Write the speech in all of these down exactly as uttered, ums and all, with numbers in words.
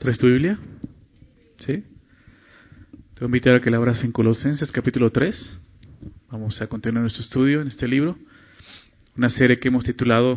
¿Traes tu Biblia? ¿Sí? Te voy a invitar a que la abras en Colosenses capítulo tres. Vamos a continuar nuestro estudio en este libro. Una serie que hemos titulado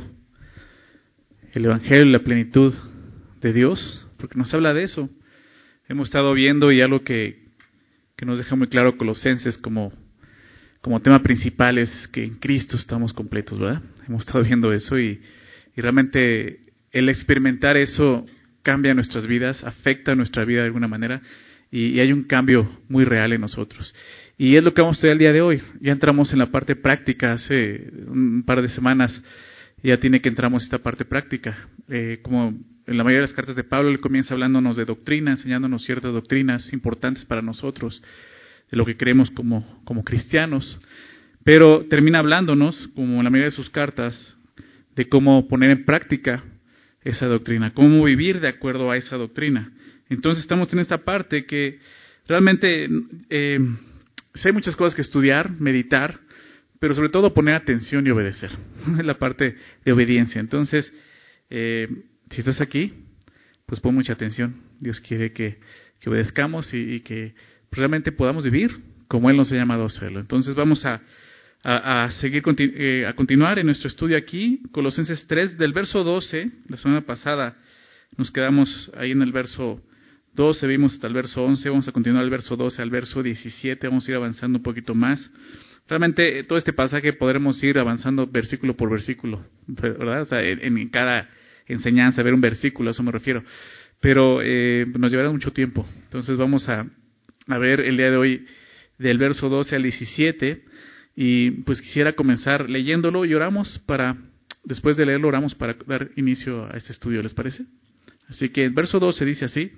El Evangelio y la plenitud de Dios, porque nos habla de eso. Hemos estado viendo y algo que, que nos deja muy claro Colosenses como, como tema principal es que en Cristo estamos completos, ¿verdad? Hemos estado viendo eso y, y realmente el experimentar eso cambia nuestras vidas, afecta nuestra vida de alguna manera y, y hay un cambio muy real en nosotros. Y es lo que vamos a hacer el día de hoy. Ya entramos en la parte práctica hace un par de semanas. Ya tiene que entramos en esta parte práctica. Eh, como en la mayoría de las cartas de Pablo, él comienza hablándonos de doctrina, enseñándonos ciertas doctrinas importantes para nosotros, de lo que creemos como, como cristianos. Pero termina hablándonos, como en la mayoría de sus cartas, de cómo poner en práctica esa doctrina, cómo vivir de acuerdo a esa doctrina. Entonces estamos en esta parte que realmente eh, hay muchas cosas que estudiar, meditar, pero sobre todo poner atención y obedecer. Es la parte de obediencia. Entonces, eh, si estás aquí, pues pon mucha atención. Dios quiere que, que obedezcamos y, y que realmente podamos vivir como Él nos ha llamado a hacerlo. Entonces vamos a, a, a seguir continu- eh, a continuar en nuestro estudio aquí, Colosenses tres, del verso doce. La semana pasada nos quedamos ahí en el verso doce, vimos hasta el verso once, vamos a continuar el verso doce al verso diecisiete, vamos a ir avanzando un poquito más. Realmente todo este pasaje podremos ir avanzando versículo por versículo, ¿verdad? O sea, en, en cada enseñanza, ver un versículo, a eso me refiero. Pero eh, nos llevará mucho tiempo. Entonces vamos a, a ver el día de hoy del verso doce al diecisiete. Y pues quisiera comenzar leyéndolo y oramos para, después de leerlo, oramos para dar inicio a este estudio, ¿les parece? Así que el verso doce dice así: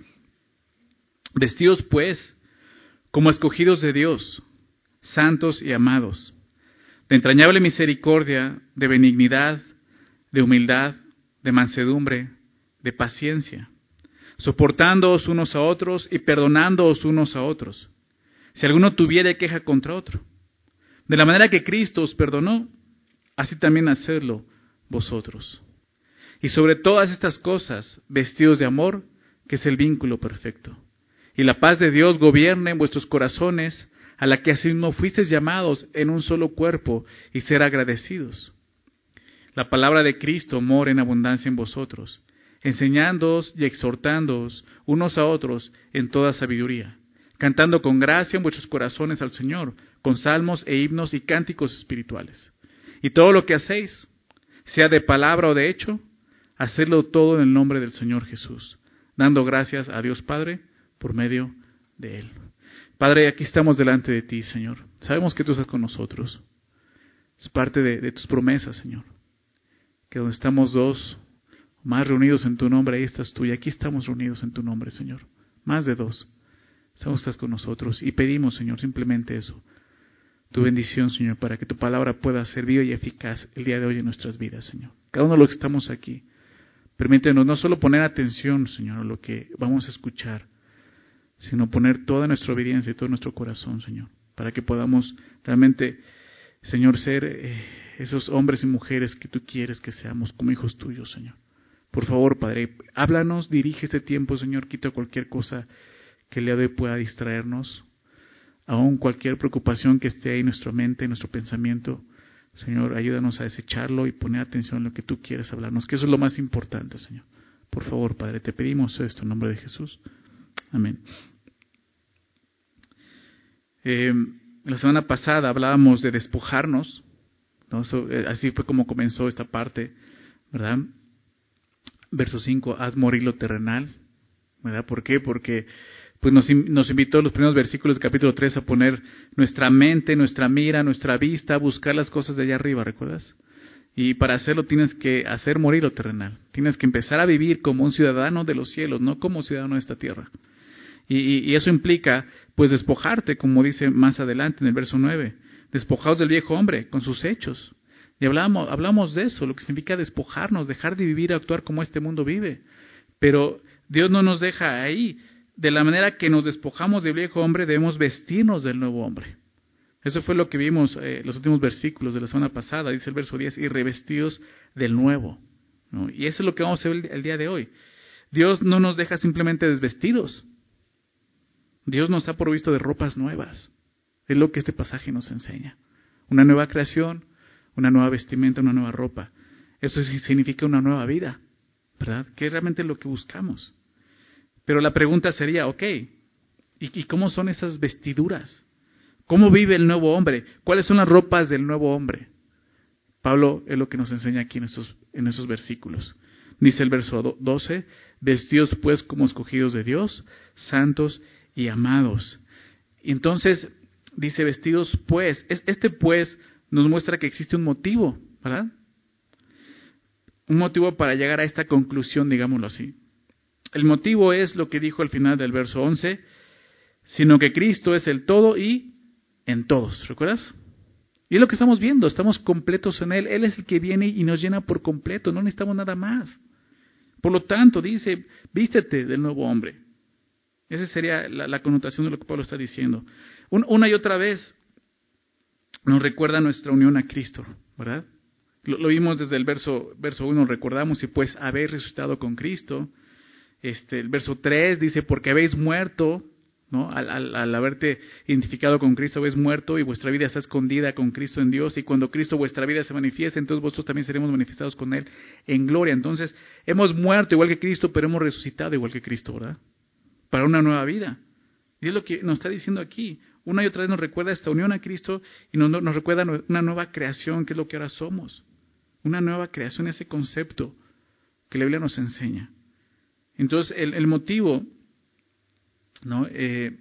Vestidos pues como escogidos de Dios, santos y amados, de entrañable misericordia, de benignidad, de humildad, de mansedumbre, de paciencia, soportándoos unos a otros y perdonándoos unos a otros, si alguno tuviere queja contra otro. De la manera que Cristo os perdonó, así también hacedlo vosotros. Y sobre todas estas cosas, vestidos de amor, que es el vínculo perfecto. Y la paz de Dios gobierne en vuestros corazones, a la que asimismo fuisteis llamados en un solo cuerpo, y ser agradecidos. La palabra de Cristo mora en abundancia en vosotros, enseñándoos y exhortándoos unos a otros en toda sabiduría, cantando con gracia en vuestros corazones al Señor, con salmos e himnos y cánticos espirituales. Y todo lo que hacéis, sea de palabra o de hecho, hacedlo todo en el nombre del Señor Jesús, dando gracias a Dios Padre por medio de Él. Padre, aquí estamos delante de ti, Señor. Sabemos que tú estás con nosotros. Es parte de, de tus promesas, Señor. Que donde estamos dos más reunidos en tu nombre, ahí estás tú. Y aquí estamos reunidos en tu nombre, Señor. Más de dos. Estamos estás con nosotros. Y pedimos, Señor, simplemente eso. Tu bendición, Señor, para que tu palabra pueda ser viva y eficaz el día de hoy en nuestras vidas, Señor. Cada uno de los que estamos aquí, permítenos no solo poner atención, Señor, a lo que vamos a escuchar, sino poner toda nuestra obediencia y todo nuestro corazón, Señor, para que podamos realmente, Señor, ser eh, esos hombres y mujeres que tú quieres que seamos como hijos tuyos, Señor. Por favor, Padre, háblanos, dirige este tiempo, Señor, quita cualquier cosa que el día de hoy pueda distraernos, aún cualquier preocupación que esté ahí en nuestra mente, en nuestro pensamiento. Señor, ayúdanos a desecharlo y poner atención en lo que tú quieres hablarnos, que eso es lo más importante, Señor. Por favor, Padre, te pedimos esto en nombre de Jesús. Amén. Eh, la semana pasada hablábamos de despojarnos, ¿no? So, eh, así fue como comenzó esta parte, ¿verdad? Verso cinco, haz morir lo terrenal, ¿verdad? ¿Por qué? Porque pues nos, nos invitó los primeros versículos del capítulo tres a poner nuestra mente, nuestra mira, nuestra vista, a buscar las cosas de allá arriba, ¿recuerdas? Y para hacerlo tienes que hacer morir lo terrenal. Tienes que empezar a vivir como un ciudadano de los cielos, no como ciudadano de esta tierra. Y, y, y eso implica, pues, despojarte, como dice más adelante en el verso nueve. Despojaos del viejo hombre con sus hechos. Y hablamos, hablamos de eso, lo que significa despojarnos, dejar de vivir y actuar como este mundo vive. Pero Dios no nos deja ahí. De la manera que nos despojamos del viejo hombre, debemos vestirnos del nuevo hombre. Eso fue lo que vimos en eh, los últimos versículos de la semana pasada, dice el verso diez, y revestidos del nuevo, ¿no? Y eso es lo que vamos a ver el, el día de hoy. Dios no nos deja simplemente desvestidos. Dios nos ha provisto de ropas nuevas. Es lo que este pasaje nos enseña. Una nueva creación, una nueva vestimenta, una nueva ropa. Eso significa una nueva vida, ¿verdad? Que es realmente lo que buscamos. Pero la pregunta sería, ok, ¿y, y cómo son esas vestiduras? ¿Cómo vive el nuevo hombre? ¿Cuáles son las ropas del nuevo hombre? Pablo es lo que nos enseña aquí en estos, en esos versículos. Dice el verso doce, vestidos pues como escogidos de Dios, santos y amados. Y entonces dice vestidos pues. Este pues nos muestra que existe un motivo, ¿verdad? Un motivo para llegar a esta conclusión, digámoslo así. El motivo es lo que dijo al final del verso once, sino que Cristo es el todo y en todos. ¿Recuerdas? Y es lo que estamos viendo, estamos completos en Él. Él es el que viene y nos llena por completo, no necesitamos nada más. Por lo tanto, dice, vístete del nuevo hombre. Esa sería la, la connotación de lo que Pablo está diciendo. Un, una y otra vez nos recuerda nuestra unión a Cristo, ¿verdad? Lo, lo vimos desde el verso, verso uno, recordamos, y pues habéis resucitado con Cristo. Este, el verso tres dice, porque habéis muerto, ¿no? Al, al, al haberte identificado con Cristo, habéis muerto y vuestra vida está escondida con Cristo en Dios, y cuando Cristo vuestra vida se manifieste, entonces vosotros también seremos manifestados con Él en gloria. Entonces, hemos muerto igual que Cristo, pero hemos resucitado igual que Cristo, ¿verdad? Para una nueva vida. Y es lo que nos está diciendo aquí. Una y otra vez nos recuerda esta unión a Cristo y nos, nos recuerda una nueva creación, que es lo que ahora somos. Una nueva creación, ese concepto que la Biblia nos enseña. Entonces, el, el motivo, ¿no? Eh,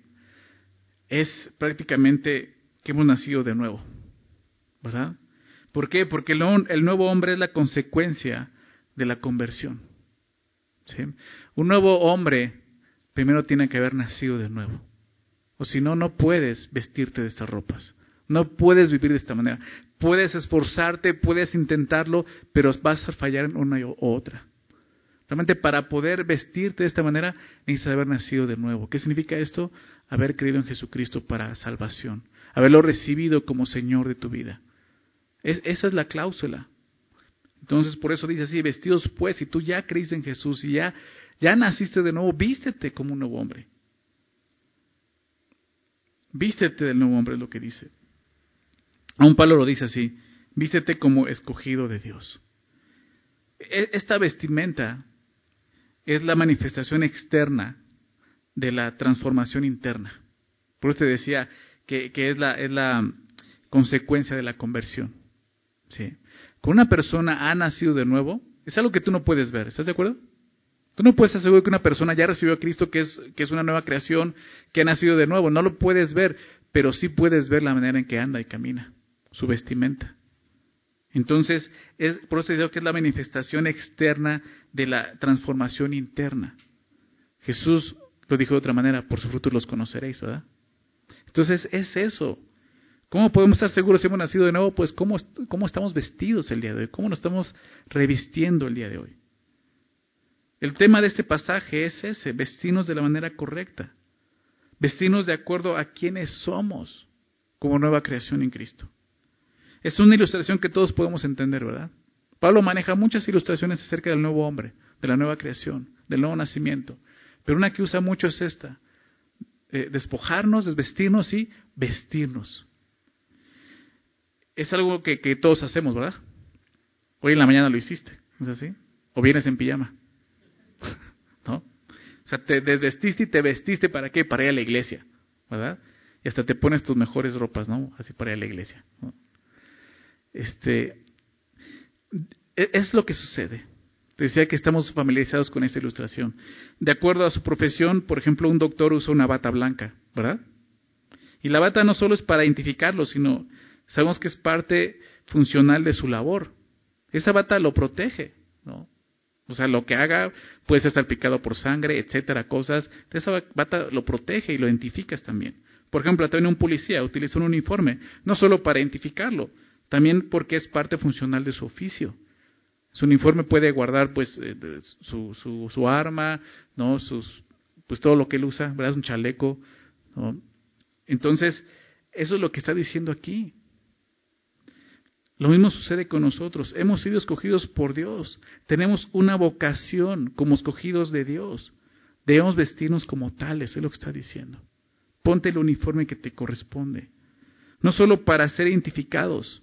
es prácticamente que hemos nacido de nuevo, ¿verdad? ¿Por qué? Porque el, el nuevo hombre es la consecuencia de la conversión, ¿sí? Un nuevo hombre primero tiene que haber nacido de nuevo, o si no, no puedes vestirte de estas ropas, no puedes vivir de esta manera. Puedes esforzarte, puedes intentarlo, pero vas a fallar en una u otra. Realmente para poder vestirte de esta manera necesitas haber nacido de nuevo. ¿Qué significa esto? Haber creído en Jesucristo para salvación. Haberlo recibido como Señor de tu vida. Es, esa es la cláusula. Entonces por eso dice así, vestidos pues, si tú ya creíste en Jesús y ya, ya naciste de nuevo, vístete como un nuevo hombre. Vístete del nuevo hombre es lo que dice. Aún Pablo lo dice así, vístete como escogido de Dios. Esta vestimenta es la manifestación externa de la transformación interna. Por eso te decía que, que es, la, es la consecuencia de la conversión. ¿Sí? Cuando una persona ha nacido de nuevo, es algo que tú no puedes ver. ¿Estás de acuerdo? Tú no puedes asegurar que una persona ya recibió a Cristo, que es, que es una nueva creación, que ha nacido de nuevo. No lo puedes ver, pero sí puedes ver la manera en que anda y camina, su vestimenta. Entonces, es, por eso digo que es la manifestación externa de la transformación interna. Jesús lo dijo de otra manera, por sus frutos los conoceréis, ¿verdad? Entonces, es eso. ¿Cómo podemos estar seguros si hemos nacido de nuevo? Pues, ¿cómo, cómo estamos vestidos el día de hoy? ¿Cómo nos estamos revistiendo el día de hoy? El tema de este pasaje es ese, vestirnos de la manera correcta. Vestirnos de acuerdo a quienes somos como nueva creación en Cristo. Es una ilustración que todos podemos entender, ¿verdad? Pablo maneja muchas ilustraciones acerca del nuevo hombre, de la nueva creación, del nuevo nacimiento. Pero una que usa mucho es esta. Eh, despojarnos, desvestirnos y vestirnos. Es algo que, que todos hacemos, ¿verdad? Hoy en la mañana lo hiciste, ¿es así? O vienes en pijama, ¿no? O sea, te desvestiste y te vestiste, ¿para qué? Para ir a la iglesia, ¿verdad? Y hasta te pones tus mejores ropas, ¿no? Así para ir a la iglesia, ¿no? Este, es lo que sucede. Te decía que estamos familiarizados con esta ilustración. De acuerdo a su profesión, por ejemplo, un doctor usa una bata blanca, ¿verdad? Y la bata no solo es para identificarlo, sino sabemos que es parte funcional de su labor. Esa bata lo protege, ¿no? O sea, lo que haga puede ser salpicado por sangre, etcétera, cosas. Esa bata lo protege y lo identificas también. Por ejemplo, también un policía utiliza un uniforme, no solo para identificarlo, también porque es parte funcional de su oficio. Su uniforme puede guardar, pues, eh, su, su, su arma, ¿no? Sus, pues todo lo que él usa, ¿verdad? Un chaleco, ¿no? Entonces, eso es lo que está diciendo aquí. Lo mismo sucede con nosotros. Hemos sido escogidos por Dios. Tenemos una vocación como escogidos de Dios. Debemos vestirnos como tales, es lo que está diciendo. Ponte el uniforme que te corresponde. No solo para ser identificados,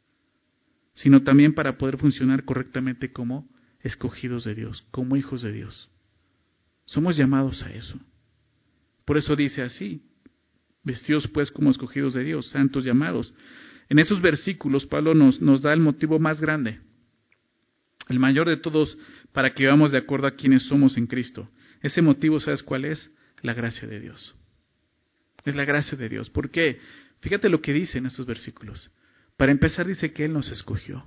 sino también para poder funcionar correctamente como escogidos de Dios, como hijos de Dios. Somos llamados a eso. Por eso dice así, vestidos pues como escogidos de Dios, santos llamados. En esos versículos Pablo nos, nos da el motivo más grande, el mayor de todos, para que vivamos de acuerdo a quienes somos en Cristo. Ese motivo, ¿sabes cuál es? La gracia de Dios. Es la gracia de Dios. ¿Por qué? Fíjate lo que dice en estos versículos. Para empezar dice que Él nos escogió.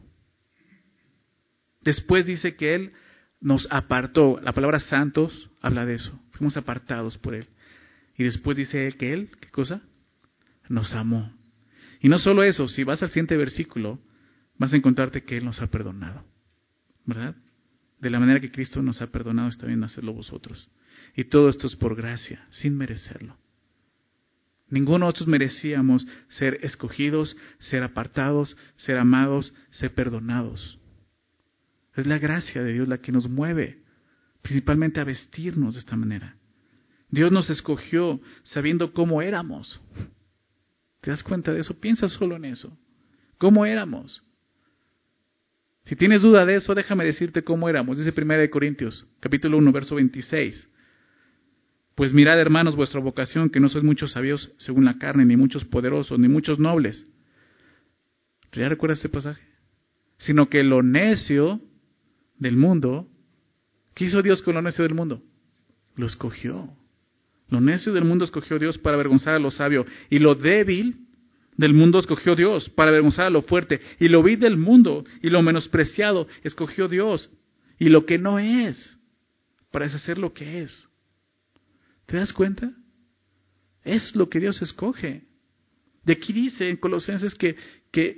Después dice que Él nos apartó. La palabra santos habla de eso. Fuimos apartados por Él. Y después dice que Él, ¿qué cosa? Nos amó. Y no solo eso, si vas al siguiente versículo, vas a encontrarte que Él nos ha perdonado. ¿Verdad? De la manera que Cristo nos ha perdonado, está bien hacerlo vosotros. Y todo esto es por gracia, sin merecerlo. Ninguno de nosotros merecíamos ser escogidos, ser apartados, ser amados, ser perdonados. Es la gracia de Dios la que nos mueve, principalmente a vestirnos de esta manera. Dios nos escogió sabiendo cómo éramos. ¿Te das cuenta de eso? Piensa solo en eso. ¿Cómo éramos? Si tienes duda de eso, déjame decirte cómo éramos. Dice primera de Corintios, capítulo uno, verso veintiséis. Pues mirad, hermanos, vuestra vocación, que no sois muchos sabios según la carne, ni muchos poderosos, ni muchos nobles. ¿Ya recuerdas este pasaje? Sino que lo necio del mundo, ¿qué hizo Dios con lo necio del mundo? Lo escogió. Lo necio del mundo escogió Dios para avergonzar a lo sabio. Y lo débil del mundo escogió Dios para avergonzar a lo fuerte. Y lo vil del mundo y lo menospreciado escogió Dios. Y lo que no es, para deshacer lo que es. ¿Te das cuenta? Es lo que Dios escoge. De aquí dice en Colosenses que, que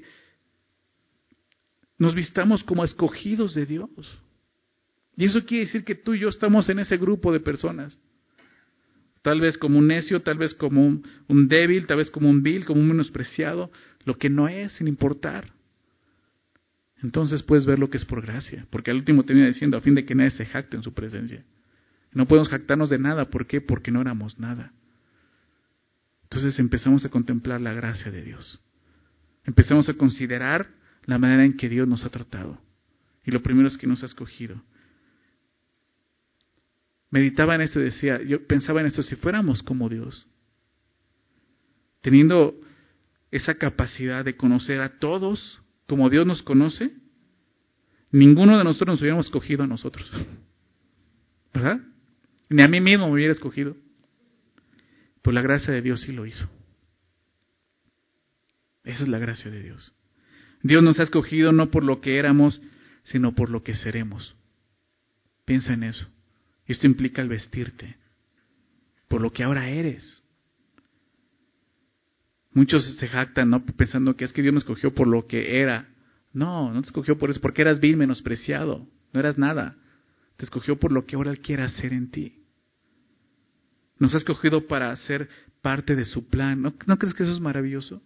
nos vistamos como escogidos de Dios. Y eso quiere decir que tú y yo estamos en ese grupo de personas. Tal vez como un necio, tal vez como un, un débil, tal vez como un vil, como un menospreciado. Lo que no es, sin importar. Entonces puedes ver lo que es por gracia. Porque al último termina diciendo, a fin de que nadie se jacte en su presencia. No podemos jactarnos de nada. ¿Por qué? Porque no éramos nada. Entonces empezamos a contemplar la gracia de Dios. Empezamos a considerar la manera en que Dios nos ha tratado. Y lo primero es que nos ha escogido. Meditaba en esto y decía, yo pensaba en esto, si fuéramos como Dios, teniendo esa capacidad de conocer a todos como Dios nos conoce, ninguno de nosotros nos hubiéramos escogido a nosotros. ¿Verdad? Ni a mí mismo me hubiera escogido. Por la gracia de Dios sí lo hizo. Esa es la gracia de Dios. Dios nos ha escogido no por lo que éramos, sino por lo que seremos. Piensa en eso. Y esto implica el vestirte. Por lo que ahora eres. Muchos se jactan, ¿no? Pensando que es que Dios me escogió por lo que era. No, no te escogió por eso, porque eras vil, menospreciado. No eras nada. Te escogió por lo que ahora Él quiere hacer en ti. Nos ha escogido para ser parte de su plan. ¿No, ¿no crees que eso es maravilloso?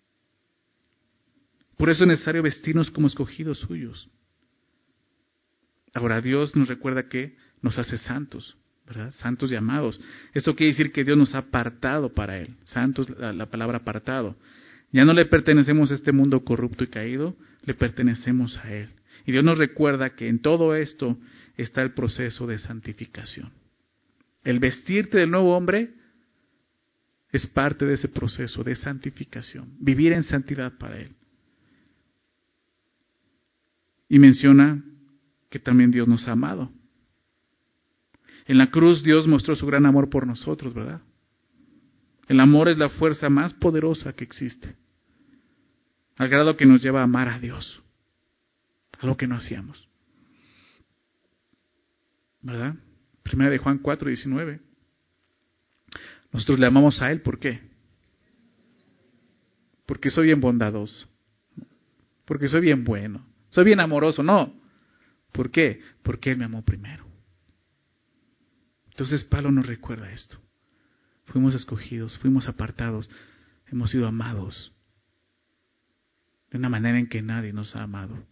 Por eso es necesario vestirnos como escogidos suyos. Ahora Dios nos recuerda que nos hace santos, ¿verdad? Santos llamados. Esto quiere decir que Dios nos ha apartado para Él. Santos, la, la palabra apartado. Ya no le pertenecemos a este mundo corrupto y caído, le pertenecemos a Él. Y Dios nos recuerda que en todo esto está el proceso de santificación. El vestirte del nuevo hombre es parte de ese proceso de santificación. Vivir en santidad para Él. Y menciona que también Dios nos ha amado. En la cruz Dios mostró su gran amor por nosotros, ¿verdad? El amor es la fuerza más poderosa que existe. Al grado que nos lleva a amar a Dios. Algo que no hacíamos. ¿Verdad? Primera de Juan cuatro, diecinueve. Nosotros le amamos a Él, ¿por qué? Porque soy bien bondadoso. Porque soy bien bueno. Soy bien amoroso. No. ¿Por qué? Porque Él me amó primero. Entonces Pablo nos recuerda esto. Fuimos escogidos, fuimos apartados, hemos sido amados. de una manera en que nadie nos ha amado.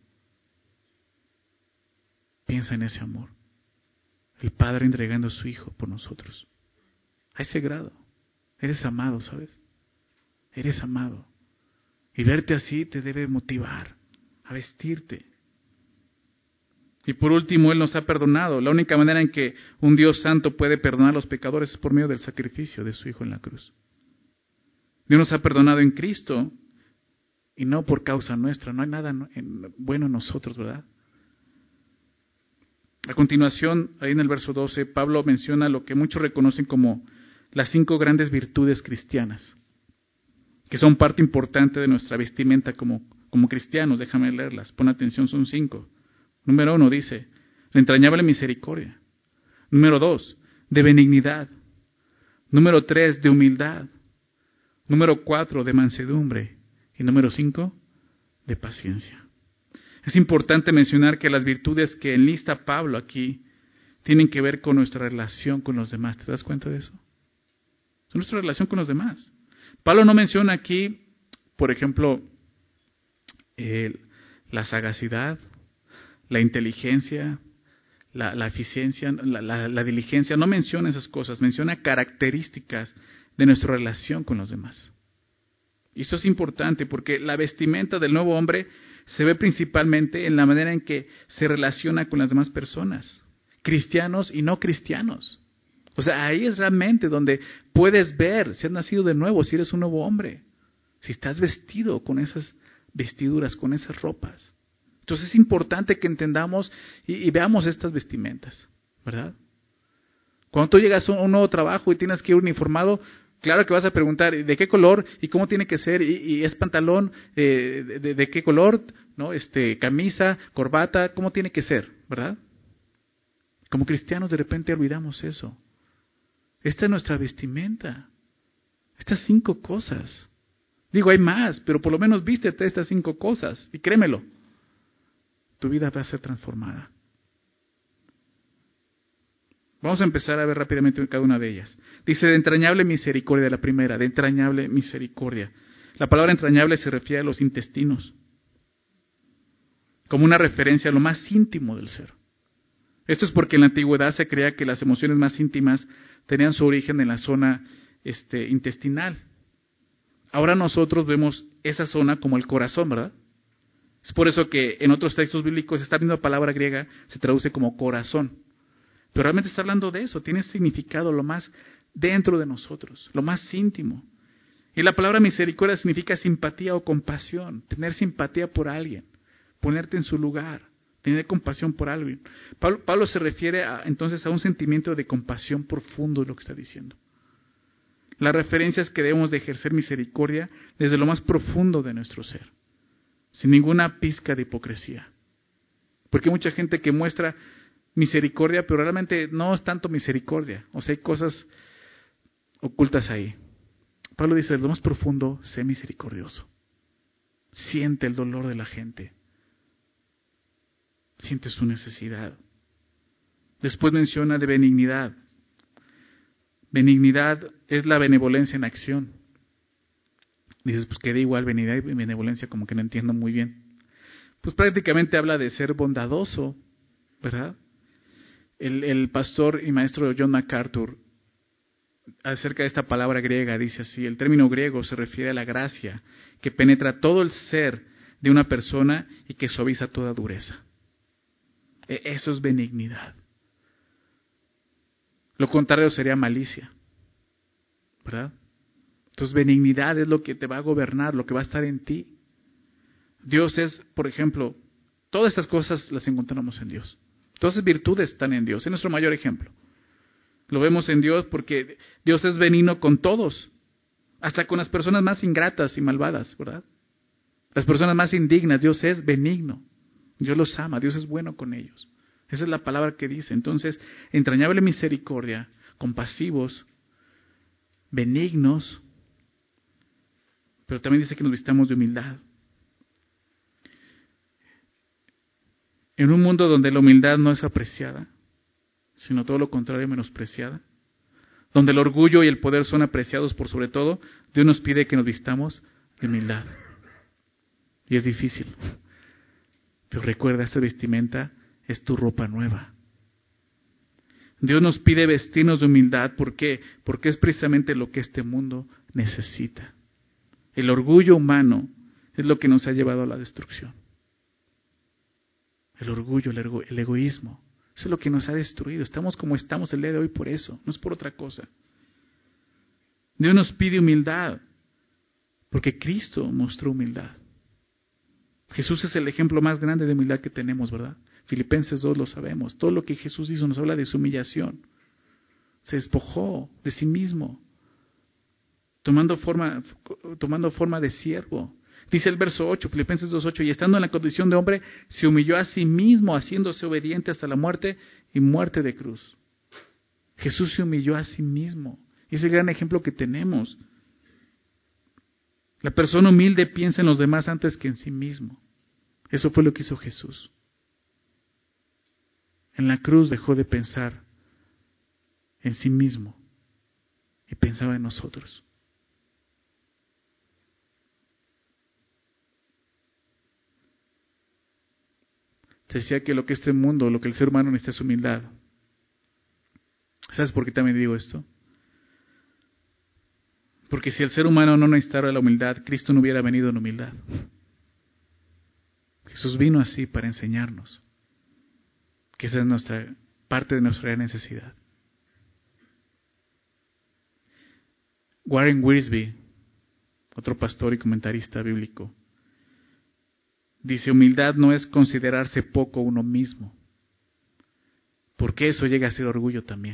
Piensa en ese amor. El Padre entregando a su Hijo por nosotros. A ese grado. Eres amado, ¿sabes? Eres amado. Y verte así te debe motivar a vestirte. Y por último, Él nos ha perdonado. La única manera en que un Dios santo puede perdonar a los pecadores es por medio del sacrificio de su Hijo en la cruz. Dios nos ha perdonado en Cristo y no por causa nuestra. No hay nada bueno en nosotros, ¿verdad? A continuación, ahí en el verso doce, Pablo menciona lo que muchos reconocen como las cinco grandes virtudes cristianas, que son parte importante de nuestra vestimenta como, como cristianos. Déjame leerlas, pon atención, son cinco. Número uno dice, la entrañable misericordia. Número dos, de benignidad. Número tres, de humildad. Número cuatro, de mansedumbre. Y número cinco, de paciencia. Es importante mencionar que las virtudes que enlista Pablo aquí tienen que ver con nuestra relación con los demás. ¿Te das cuenta de eso? Es nuestra relación con los demás. Pablo no menciona aquí, por ejemplo, eh, la sagacidad, la inteligencia, la, la eficiencia, la, la, la diligencia. No menciona esas cosas, menciona características de nuestra relación con los demás. Y eso es importante porque la vestimenta del nuevo hombre se ve principalmente en la manera en que se relaciona con las demás personas, cristianos y no cristianos. O sea, ahí es realmente donde puedes ver si has nacido de nuevo, si eres un nuevo hombre, si estás vestido con esas vestiduras, con esas ropas. Entonces es importante que entendamos y, y veamos estas vestimentas, ¿verdad? Cuando tú llegas a un nuevo trabajo y tienes que ir uniformado, claro que vas a preguntar de qué color y cómo tiene que ser, y, y es pantalón, eh, de, de, de qué color, ¿no? Este, camisa, corbata, cómo tiene que ser, ¿verdad? Como cristianos de repente olvidamos eso. Esta es nuestra vestimenta. Estas cinco cosas. Digo, hay más, pero por lo menos vístete estas cinco cosas. Y créemelo, tu vida va a ser transformada. Vamos a empezar a ver rápidamente cada una de ellas. Dice, de entrañable misericordia, la primera, de entrañable misericordia. La palabra entrañable se refiere a los intestinos, como una referencia a lo más íntimo del ser. Esto es porque en la antigüedad se creía que las emociones más íntimas tenían su origen en la zona este, intestinal. Ahora nosotros vemos esa zona como el corazón, ¿verdad? Es por eso que en otros textos bíblicos esta misma palabra griega se traduce como corazón. Pero realmente está hablando de eso, tiene significado lo más dentro de nosotros, lo más íntimo. Y la palabra misericordia significa simpatía o compasión, tener simpatía por alguien, ponerte en su lugar, tener compasión por alguien. Pablo, Pablo se refiere a, entonces a un sentimiento de compasión profundo, es lo que está diciendo. La referencia es que debemos de ejercer misericordia desde lo más profundo de nuestro ser, sin ninguna pizca de hipocresía. Porque hay mucha gente que muestra misericordia, pero realmente no es tanto misericordia. O sea, hay cosas ocultas ahí. Pablo dice, desde lo más profundo, sé misericordioso. Siente el dolor de la gente. Siente su necesidad. Después menciona de benignidad. Benignidad es la benevolencia en acción. Dices, pues queda igual benignidad y benevolencia, como que no entiendo muy bien. Pues prácticamente habla de ser bondadoso, ¿verdad? El, el pastor y maestro John MacArthur, acerca de esta palabra griega, dice así, el término griego se refiere a la gracia que penetra todo el ser de una persona y que suaviza toda dureza. Eso es benignidad. Lo contrario sería malicia, ¿verdad? Entonces benignidad es lo que te va a gobernar, lo que va a estar en ti. Dios es, por ejemplo, todas estas cosas las encontramos en Dios. Todas esas virtudes están en Dios, es nuestro mayor ejemplo. Lo vemos en Dios porque Dios es benigno con todos, hasta con las personas más ingratas y malvadas, ¿verdad? Las personas más indignas, Dios es benigno, Dios los ama, Dios es bueno con ellos. Esa es la palabra que dice. Entonces, entrañable misericordia, compasivos, benignos, pero también dice que nos vistamos de humildad. En un mundo donde la humildad no es apreciada, sino todo lo contrario, menospreciada, donde el orgullo y el poder son apreciados por sobre todo, Dios nos pide que nos vistamos de humildad. Y es difícil. Pero recuerda, esta vestimenta es tu ropa nueva. Dios nos pide vestirnos de humildad. ¿Por qué? Porque es precisamente lo que este mundo necesita. El orgullo humano es lo que nos ha llevado a la destrucción. El orgullo, el, ego, el egoísmo, eso es lo que nos ha destruido. Estamos como estamos el día de hoy por eso, no es por otra cosa. Dios nos pide humildad, porque Cristo mostró humildad. Jesús es el ejemplo más grande de humildad que tenemos, ¿verdad? Filipenses dos lo sabemos. Todo lo que Jesús hizo nos habla de su humillación. Se despojó de sí mismo, tomando forma, tomando forma de siervo. Dice el verso ocho, Filipenses dos ocho, y estando en la condición de hombre, se humilló a sí mismo, haciéndose obediente hasta la muerte y muerte de cruz. Jesús se humilló a sí mismo. Y es el gran ejemplo que tenemos. La persona humilde piensa en los demás antes que en sí mismo. Eso fue lo que hizo Jesús. En la cruz dejó de pensar en sí mismo y pensaba en nosotros. Te decía que lo que este mundo, lo que el ser humano necesita es humildad. ¿Sabes por qué también digo esto? Porque si el ser humano no necesitara la humildad, Cristo no hubiera venido en humildad. Jesús vino así para enseñarnos que esa es nuestra parte de nuestra necesidad. Warren Wiersbe, otro pastor y comentarista bíblico, dice: humildad no es considerarse poco uno mismo, porque eso llega a ser orgullo también.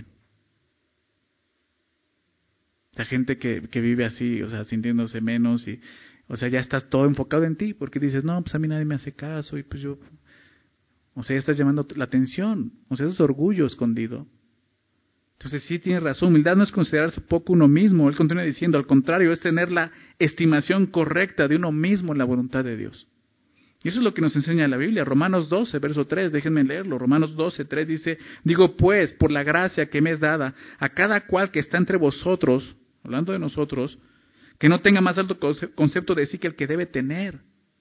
La gente que, que vive así, o sea, sintiéndose menos y, o sea, ya estás todo enfocado en ti, porque dices, no, pues a mí nadie me hace caso y pues yo, o sea, ya estás llamando la atención, o sea, eso es orgullo escondido. Entonces sí tienes razón, humildad no es considerarse poco uno mismo, él continúa diciendo, al contrario, es tener la estimación correcta de uno mismo en la voluntad de Dios. Y eso es lo que nos enseña la Biblia. Romanos doce, verso tres, déjenme leerlo. Romanos doce, tres dice, digo pues, por la gracia que me es dada, a cada cual que está entre vosotros, hablando de nosotros, que no tenga más alto concepto de sí que el que debe tener,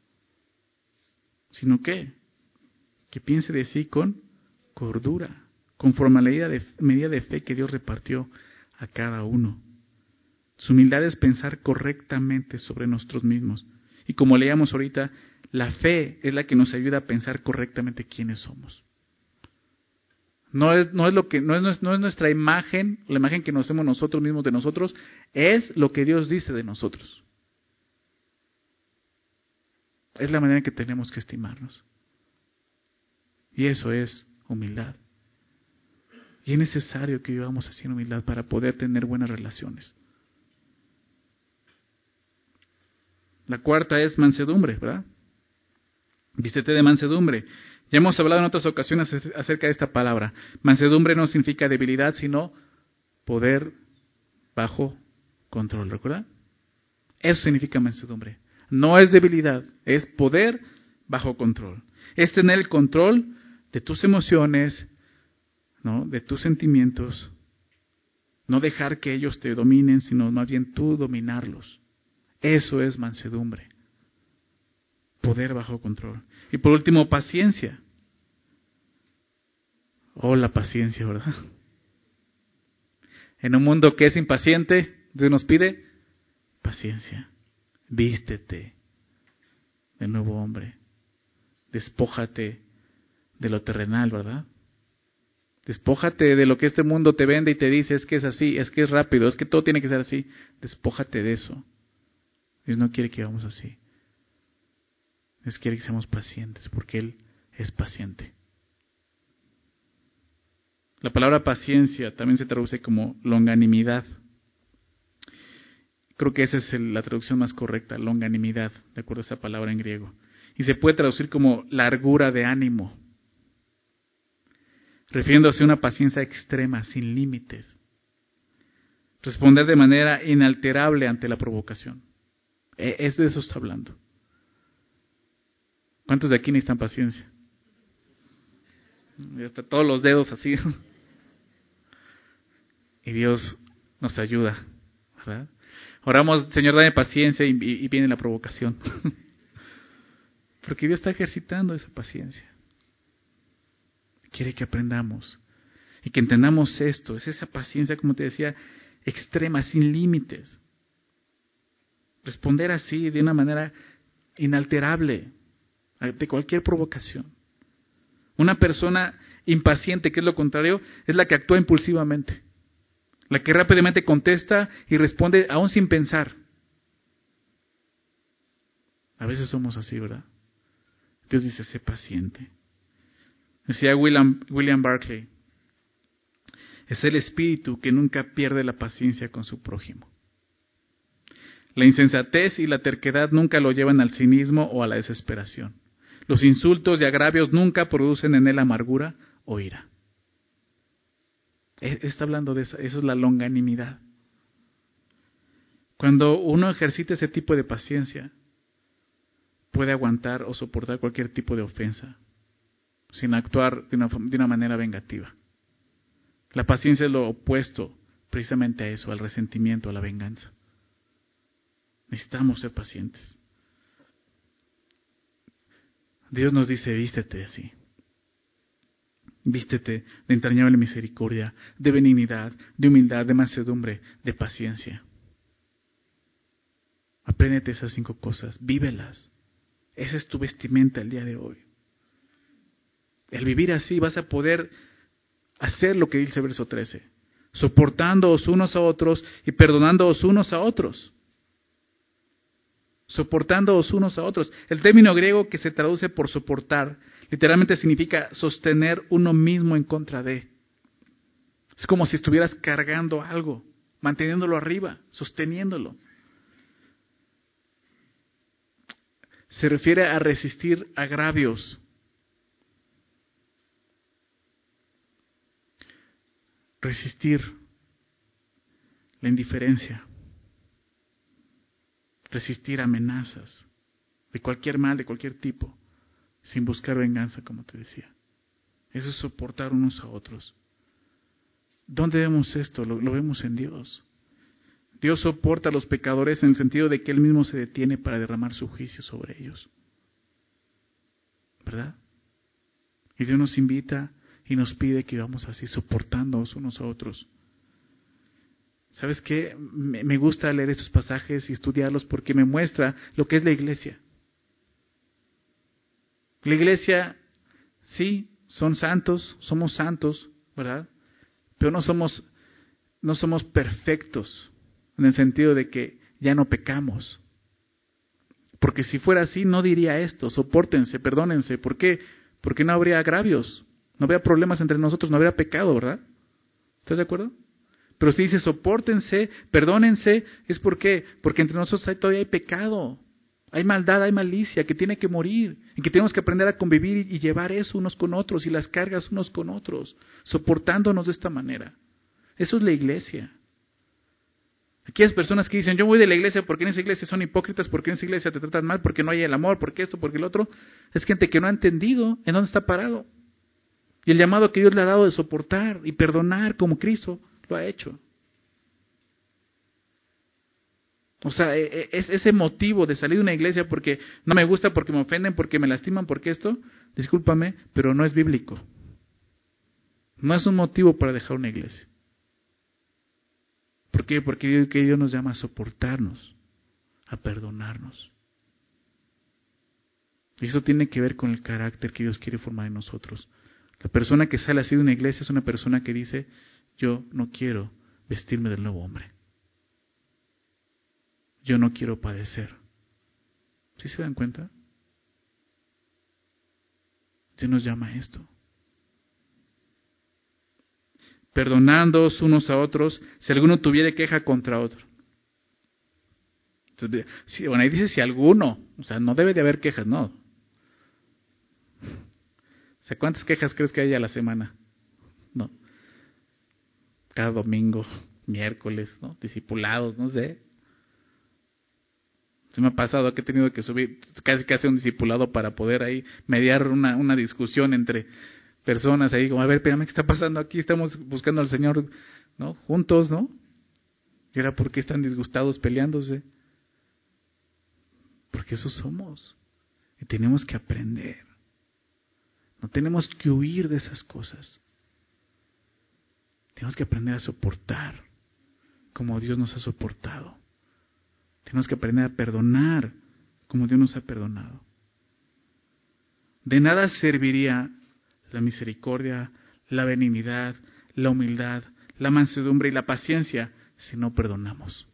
sino que, que piense de sí con cordura, conforme a la medida de, medida de fe que Dios repartió a cada uno. Su humildad es pensar correctamente sobre nosotros mismos. Y como leíamos ahorita, la fe es la que nos ayuda a pensar correctamente quiénes somos. No es, no es lo que, no es, no es nuestra imagen, la imagen que nos hacemos nosotros mismos de nosotros, es lo que Dios dice de nosotros. Es la manera en que tenemos que estimarnos. Y eso es humildad. Y es necesario que vivamos así en humildad para poder tener buenas relaciones. La cuarta es mansedumbre, ¿verdad? Vístete de mansedumbre. Ya hemos hablado en otras ocasiones acerca de esta palabra. Mansedumbre no significa debilidad, sino poder bajo control, ¿recuerda? Eso significa mansedumbre. No es debilidad, es poder bajo control. Es tener el control de tus emociones, ¿no? De tus sentimientos. No dejar que ellos te dominen, sino más bien tú dominarlos. Eso es mansedumbre. Poder bajo control. Y por último, paciencia. Oh, la paciencia, ¿verdad? En un mundo que es impaciente, Dios nos pide paciencia. Vístete de nuevo hombre. Despójate de lo terrenal, ¿verdad? Despójate de lo que este mundo te vende y te dice, es que es así, es que es rápido, es que todo tiene que ser así. Despójate de eso. Dios no quiere que vamos así. Dios quiere que seamos pacientes, porque Él es paciente. La palabra paciencia también se traduce como longanimidad. Creo que esa es el, la traducción más correcta, longanimidad, de acuerdo a esa palabra en griego. Y se puede traducir como largura de ánimo, refiriéndose a una paciencia extrema, sin límites. Responder de manera inalterable ante la provocación. Es de eso está hablando. ¿Cuántos de aquí necesitan paciencia? Hasta todos los dedos así. Y Dios nos ayuda, ¿verdad? Oramos, Señor, dame paciencia y, y, y viene la provocación. Porque Dios está ejercitando esa paciencia. Quiere que aprendamos y que entendamos esto. Es esa paciencia, como te decía, extrema, sin límites. Responder así de una manera inalterable de cualquier provocación. Una persona impaciente, que es lo contrario, es la que actúa impulsivamente. La que rápidamente contesta y responde aún sin pensar. A veces somos así, ¿verdad? Dios dice, sé paciente. Decía William, William Barclay, es el espíritu que nunca pierde la paciencia con su prójimo. La insensatez y la terquedad nunca lo llevan al cinismo o a la desesperación. Los insultos y agravios nunca producen en él amargura o ira. Está hablando de eso, eso es la longanimidad. Cuando uno ejercita ese tipo de paciencia, puede aguantar o soportar cualquier tipo de ofensa, sin actuar de una, de una manera vengativa. La paciencia es lo opuesto precisamente a eso, al resentimiento, a la venganza. Necesitamos ser pacientes. Dios nos dice, vístete así. Vístete de entrañable misericordia, de benignidad, de humildad, de mansedumbre, de paciencia. Apréndete esas cinco cosas, vívelas. Esa es tu vestimenta el día de hoy. El vivir así vas a poder hacer lo que dice el verso trece. Soportándoos unos a otros y perdonándoos unos a otros. Soportándoos unos a otros. El término griego que se traduce por soportar, literalmente significa sostener uno mismo en contra de. Es como si estuvieras cargando algo, manteniéndolo arriba, sosteniéndolo. Se refiere a resistir agravios. Resistir la indiferencia. Resistir amenazas de cualquier mal, de cualquier tipo, sin buscar venganza, como te decía. Eso es soportar unos a otros. ¿Dónde vemos esto? Lo, lo vemos en Dios. Dios soporta a los pecadores en el sentido de que Él mismo se detiene para derramar su juicio sobre ellos. ¿Verdad? Y Dios nos invita y nos pide que vamos así, soportándonos unos a otros. ¿Sabes qué? Me, me gusta leer estos pasajes y estudiarlos porque me muestra lo que es la iglesia. La iglesia, sí, son santos, somos santos, ¿verdad? Pero no somos, no somos perfectos, en el sentido de que ya no pecamos. Porque si fuera así, no diría esto, sopórtense, perdónense. ¿Por qué? Porque no habría agravios, no habría problemas entre nosotros, no habría pecado, ¿verdad? ¿Estás de acuerdo? Pero si dice sopórtense, perdónense, ¿es por qué? Porque entre nosotros hay, todavía hay pecado, hay maldad, hay malicia que tiene que morir y que tenemos que aprender a convivir y llevar eso unos con otros y las cargas unos con otros, soportándonos de esta manera. Eso es la iglesia. Aquellas personas que dicen, yo voy de la iglesia porque en esa iglesia son hipócritas, porque en esa iglesia te tratan mal, porque no hay el amor, porque esto, porque el otro, es gente que no ha entendido en dónde está parado. Y el llamado que Dios le ha dado de soportar y perdonar como Cristo lo ha hecho. O sea, es ese motivo de salir de una iglesia porque no me gusta, porque me ofenden, porque me lastiman, porque esto, discúlpame, pero no es bíblico. No es un motivo para dejar una iglesia. ¿Por qué? Porque Dios nos llama a soportarnos, a perdonarnos. Y eso tiene que ver con el carácter que Dios quiere formar en nosotros. La persona que sale así de una iglesia es una persona que dice, yo no quiero vestirme del nuevo hombre. Yo no quiero padecer. ¿Sí se dan cuenta? Dios nos llama a esto. Perdonándoos unos a otros, si alguno tuviere queja contra otro. Entonces, si, bueno, ahí dice si alguno, o sea, no debe de haber quejas, no. O sea, ¿cuántas quejas crees que hay a la semana? No. Cada domingo, miércoles, ¿no? Discipulados, no sé. Se me ha pasado que he tenido que subir casi casi un discipulado para poder ahí mediar una, una discusión entre personas ahí, como, a ver, espérame, ¿qué está pasando aquí? Estamos buscando al Señor, ¿no? Juntos, ¿no? ¿Y ahora por qué están disgustados peleándose? Porque eso somos. Y tenemos que aprender. No tenemos que huir de esas cosas. Tenemos que aprender a soportar como Dios nos ha soportado. Tenemos que aprender a perdonar como Dios nos ha perdonado. De nada serviría la misericordia, la benignidad, la humildad, la mansedumbre y la paciencia si no perdonamos.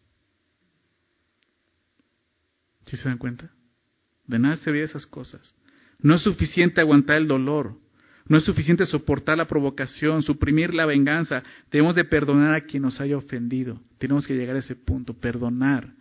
¿Sí se dan cuenta? De nada serviría esas cosas. No es suficiente aguantar el dolor. No es suficiente soportar la provocación, suprimir la venganza. Tenemos de perdonar a quien nos haya ofendido. Tenemos que llegar a ese punto, perdonar.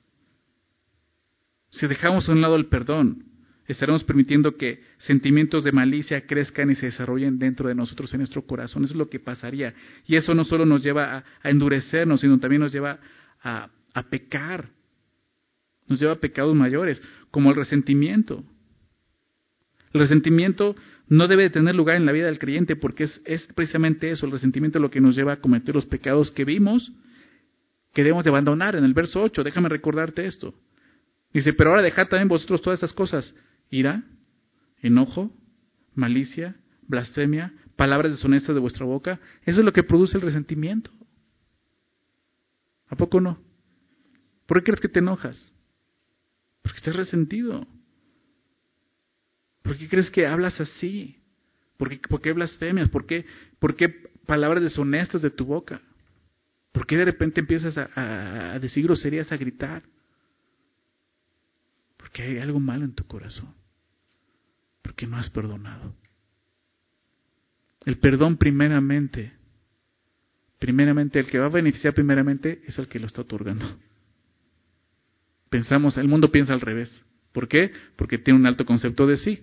Si dejamos a un lado el perdón, estaremos permitiendo que sentimientos de malicia crezcan y se desarrollen dentro de nosotros, en nuestro corazón. Eso es lo que pasaría. Y eso no solo nos lleva a, a endurecernos, sino también nos lleva a, a pecar. Nos lleva a pecados mayores, como el resentimiento. El resentimiento no debe de tener lugar en la vida del creyente porque es, es precisamente eso, el resentimiento, lo que nos lleva a cometer los pecados que vimos, que debemos de abandonar. En el verso ocho, déjame recordarte esto. Dice, pero ahora dejad también vosotros todas estas cosas: ira, enojo, malicia, blasfemia, palabras deshonestas de vuestra boca. Eso es lo que produce el resentimiento. ¿A poco no? ¿Por qué crees que te enojas? Porque estás resentido. ¿Por qué crees que hablas así? ¿Por qué, por qué blasfemias? ¿Por qué, ¿Por qué palabras deshonestas de tu boca? ¿Por qué de repente empiezas a, a, a decir groserías, a gritar? Porque hay algo malo en tu corazón. Porque no has perdonado. El perdón primeramente, primeramente, el que va a beneficiar primeramente es el que lo está otorgando. Pensamos, el mundo piensa al revés. ¿Por qué? Porque tiene un alto concepto de sí.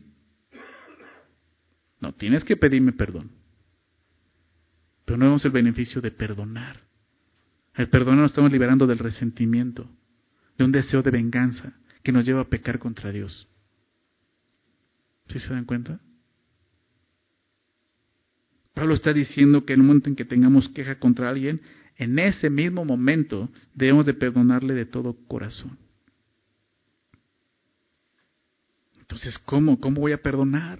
No, tienes que pedirme perdón. Pero no vemos el beneficio de perdonar. Al perdonar nos estamos liberando del resentimiento, de un deseo de venganza que nos lleva a pecar contra Dios. ¿Sí se dan cuenta? Pablo está diciendo que en el momento en que tengamos queja contra alguien, en ese mismo momento debemos de perdonarle de todo corazón. Entonces, ¿cómo? ¿Cómo voy a perdonar?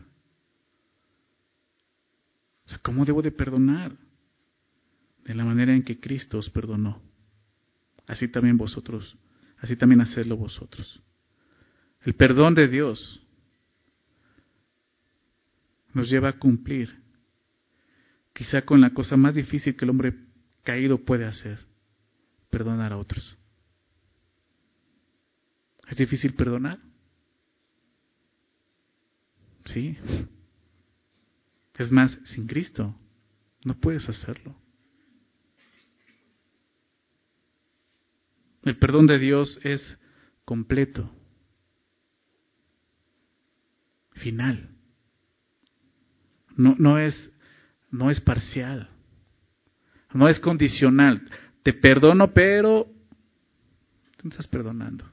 O sea, ¿cómo debo de perdonar? De la manera en que Cristo os perdonó. Así también vosotros, así también hacedlo vosotros. El perdón de Dios nos lleva a cumplir, quizá con la cosa más difícil que el hombre caído puede hacer: perdonar a otros. ¿Es difícil perdonar? Sí. Es más, sin Cristo no puedes hacerlo. El perdón de Dios es completo, final. No, no es, no es parcial, no es condicional. Te perdono, pero tú me estás perdonando.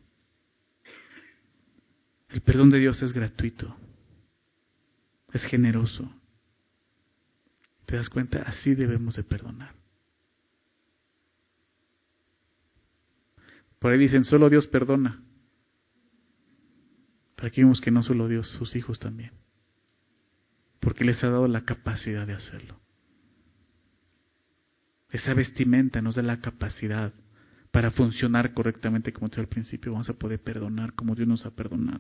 El perdón de Dios es gratuito, es generoso. ¿Te das cuenta? Así debemos de perdonar. Por ahí dicen, solo Dios perdona. Pero aquí vemos que no solo Dios, sus hijos también. Porque les ha dado la capacidad de hacerlo. Esa vestimenta nos da la capacidad para funcionar correctamente, como te dije al principio. Vamos a poder perdonar como Dios nos ha perdonado.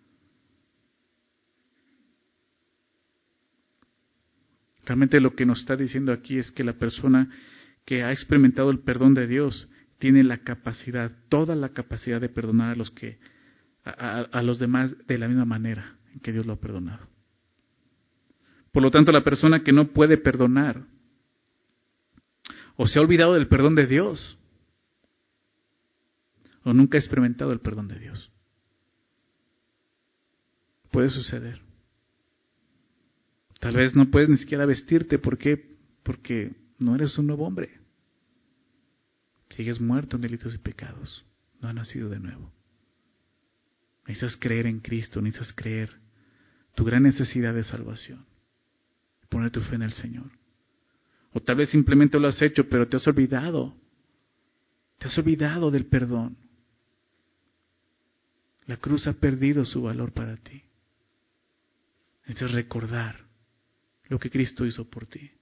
Realmente lo que nos está diciendo aquí es que la persona que ha experimentado el perdón de Dios tiene la capacidad, toda la capacidad de perdonar a los que, a, a, a los demás de la misma manera en que Dios lo ha perdonado. Por lo tanto, la persona que no puede perdonar o se ha olvidado del perdón de Dios o nunca ha experimentado el perdón de Dios. Puede suceder. Tal vez no puedes ni siquiera vestirte. ¿Por qué? Porque no eres un nuevo hombre. Sigues muerto en delitos y pecados. No has nacido de nuevo. Necesitas creer en Cristo. Necesitas creer tu gran necesidad de salvación. Poner tu fe en el Señor. O tal vez simplemente lo has hecho, pero te has olvidado. Te has olvidado del perdón. La cruz ha perdido su valor para ti. Necesitas recordar lo que Cristo hizo por ti.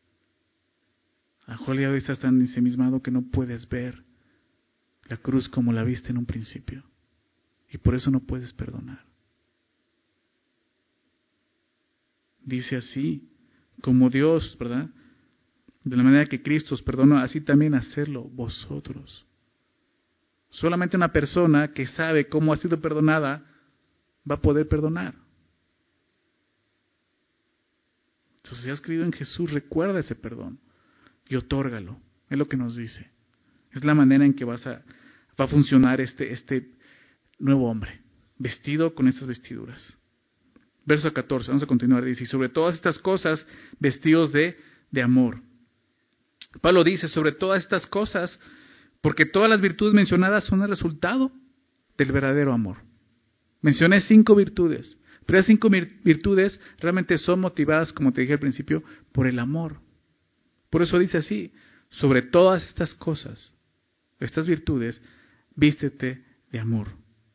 A lo mejor ya estás tan ensimismado que no puedes ver la cruz como la viste en un principio. Y por eso no puedes perdonar. Dice así, como Dios, ¿verdad? De la manera que Cristo os perdonó, así también hacerlo vosotros. Solamente una persona que sabe cómo ha sido perdonada va a poder perdonar. Entonces, si has creído en Jesús, recuerda ese perdón y otórgalo. Es lo que nos dice. Es la manera en que vas a, va a funcionar este, este nuevo hombre, vestido con estas vestiduras. Verso catorce, vamos a continuar. Dice, y sobre todas estas cosas, vestidos de, de amor. Pablo dice, sobre todas estas cosas, porque todas las virtudes mencionadas son el resultado del verdadero amor. Mencioné cinco virtudes, pero esas cinco virtudes realmente son motivadas, como te dije al principio, por el amor. Por eso dice así, sobre todas estas cosas, estas virtudes, vístete de amor.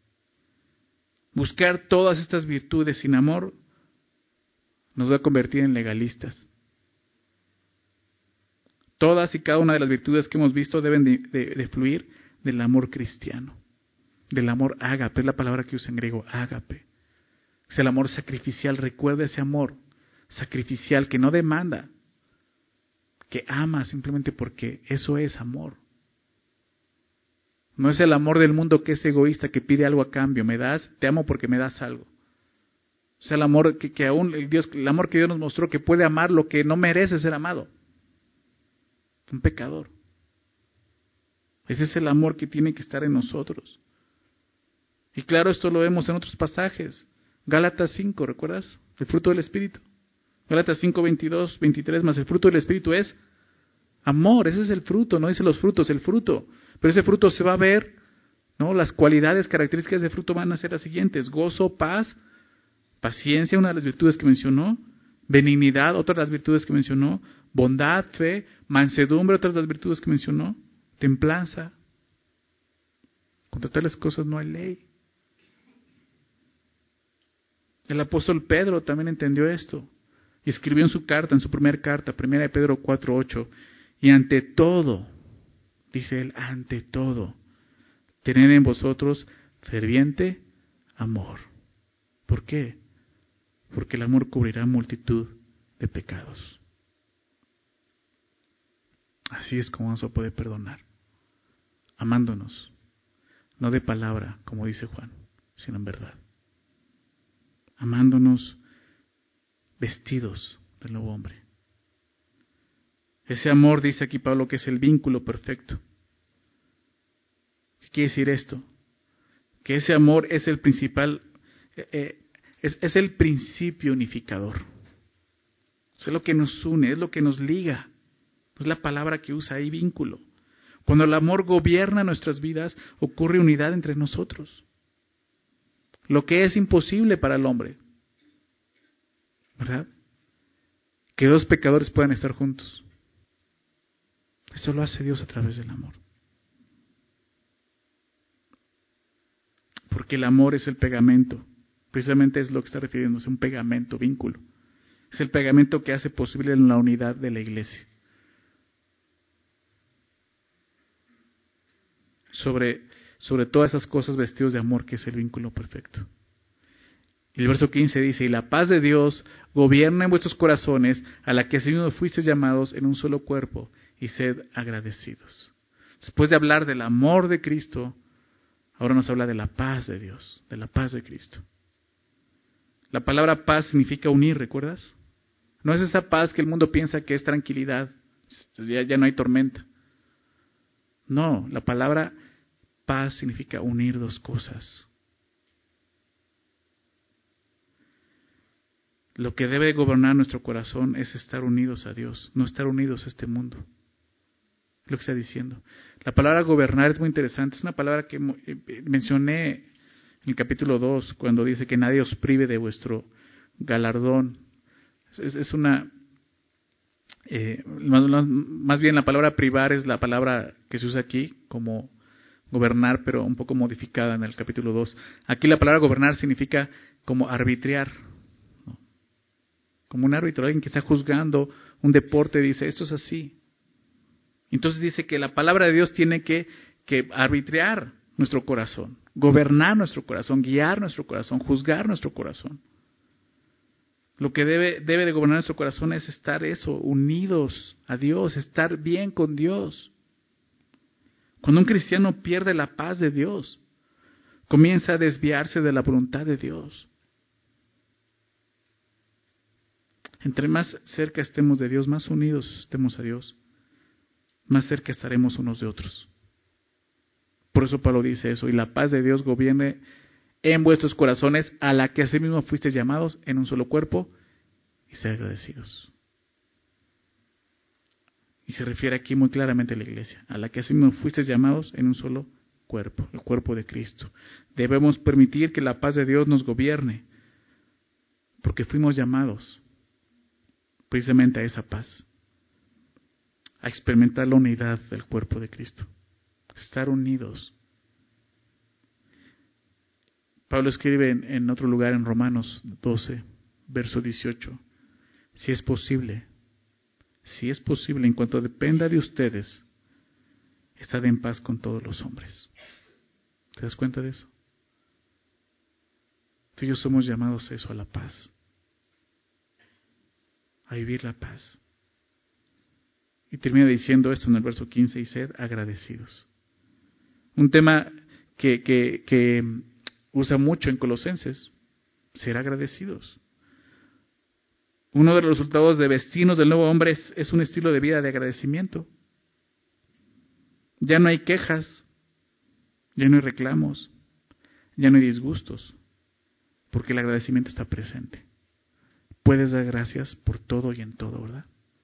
Buscar todas estas virtudes sin amor nos va a convertir en legalistas. Todas y cada una de las virtudes que hemos visto deben de, de, de fluir del amor cristiano, del amor ágape, es la palabra que usa en griego, ágape. Es el amor sacrificial, recuerda ese amor sacrificial que no demanda, que ama simplemente porque eso es amor. No es el amor del mundo que es egoísta, que pide algo a cambio. Me das, te amo porque me das algo. Es el amor que, que aún el Dios, el amor que Dios nos mostró, que puede amar lo que no merece ser amado. Un pecador. Ese es el amor que tiene que estar en nosotros. Y claro, esto lo vemos en otros pasajes. Gálatas cinco, ¿recuerdas? El fruto del Espíritu. Gálatas cinco, veintidós, veintitrés, más el fruto del Espíritu es amor. Ese es el fruto, no dice los frutos, el fruto. Pero ese fruto se va a ver, ¿no? Las cualidades, características de fruto van a ser las siguientes: gozo, paz, paciencia, una de las virtudes que mencionó, benignidad, otra de las virtudes que mencionó, bondad, fe, mansedumbre, otra de las virtudes que mencionó, templanza. Contra tales cosas no hay ley. El apóstol Pedro también entendió esto y escribió en su carta, en su primera carta, primera de Pedro cuatro, ocho, y ante todo, dice él, ante todo, tened en vosotros ferviente amor. ¿Por qué? Porque el amor cubrirá multitud de pecados. Así es como vamos a poder perdonar, amándonos, no de palabra, como dice Juan, sino en verdad. Amándonos vestidos del nuevo hombre. Ese amor, dice aquí Pablo, que es el vínculo perfecto. ¿Qué quiere decir esto? Que ese amor es el principal, eh, es, es el principio unificador. Es lo que nos une, es lo que nos liga. Es la palabra que usa ahí, vínculo. Cuando el amor gobierna nuestras vidas, ocurre unidad entre nosotros. Lo que es imposible para el hombre, ¿verdad? Que dos pecadores puedan estar juntos. Eso lo hace Dios a través del amor. Porque el amor es el pegamento. Precisamente es lo que está refiriéndose, un pegamento, vínculo. Es el pegamento que hace posible la unidad de la iglesia. Sobre, sobre todas esas cosas vestidos de amor, que es el vínculo perfecto. Y el verso quince dice, y la paz de Dios gobierna en vuestros corazones, a la que asimismo fuisteis llamados en un solo cuerpo, y sed agradecidos. Después de hablar del amor de Cristo, ahora nos habla de la paz de Dios, de la paz de Cristo. La palabra paz significa unir, ¿recuerdas? No es esa paz que el mundo piensa que es tranquilidad, ya, ya no hay tormenta. No, la palabra paz significa unir dos cosas. Lo que debe gobernar nuestro corazón es estar unidos a Dios, no estar unidos a este mundo. Es lo que está diciendo. La palabra gobernar es muy interesante. Es una palabra que mencioné en el capítulo dos, cuando dice que nadie os prive de vuestro galardón. Es, es una... Eh, más, más bien la palabra privar es la palabra que se usa aquí como gobernar, pero un poco modificada en el capítulo dos. Aquí la palabra gobernar significa como arbitrar, ¿no? Como un árbitro, alguien que está juzgando un deporte, dice, esto es así. Entonces dice que la palabra de Dios tiene que, que arbitrar nuestro corazón, gobernar nuestro corazón, guiar nuestro corazón, juzgar nuestro corazón. Lo que debe, debe de gobernar nuestro corazón es estar eso, unidos a Dios, estar bien con Dios. Cuando un cristiano pierde la paz de Dios, comienza a desviarse de la voluntad de Dios. Entre más cerca estemos de Dios, más unidos estemos a Dios, más cerca estaremos unos de otros. Por eso Pablo dice eso, y la paz de Dios gobierne en vuestros corazones, a la que asimismo fuisteis llamados en un solo cuerpo, y ser agradecidos. Y se refiere aquí muy claramente a la iglesia, a la que asimismo fuisteis llamados en un solo cuerpo, el cuerpo de Cristo. Debemos permitir que la paz de Dios nos gobierne, porque fuimos llamados precisamente a esa paz, a experimentar la unidad del cuerpo de Cristo, estar unidos. Pablo escribe en, en otro lugar en Romanos doce, verso dieciocho, si es posible, si es posible, en cuanto dependa de ustedes, estad en paz con todos los hombres. ¿Te das cuenta de eso? Tú y yo somos llamados a eso, a la paz, a vivir la paz. Y termina diciendo esto en el verso quince, y sed agradecidos. Un tema que, que, que usa mucho en Colosenses, ser agradecidos. Uno de los resultados de vestirnos del nuevo hombre es, es un estilo de vida de agradecimiento. Ya no hay quejas, ya no hay reclamos, ya no hay disgustos, porque el agradecimiento está presente. Puedes dar gracias por todo y en todo, ¿verdad?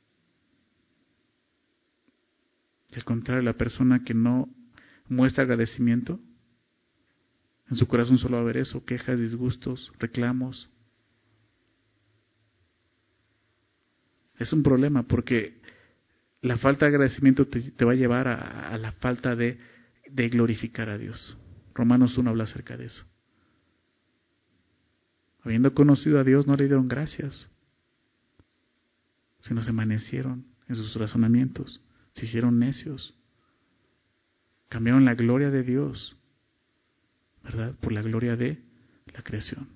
Y al contrario, la persona que no muestra agradecimiento, en su corazón solo va a haber eso, quejas, disgustos, reclamos. Es un problema porque la falta de agradecimiento te, te va a llevar a, a la falta de, de glorificar a Dios. Romanos uno habla acerca de eso. Habiendo conocido a Dios, no le dieron gracias, sino se envanecieron en sus razonamientos, se hicieron necios, cambiaron la gloria de Dios, ¿verdad?, por la gloria de la creación.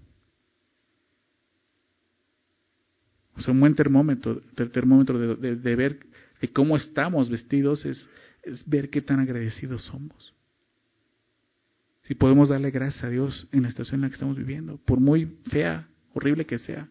O sea, un buen termómetro, el termómetro de, de, de ver de cómo estamos vestidos es, es ver qué tan agradecidos somos. Si podemos darle gracias a Dios en la situación en la que estamos viviendo, por muy fea, horrible que sea.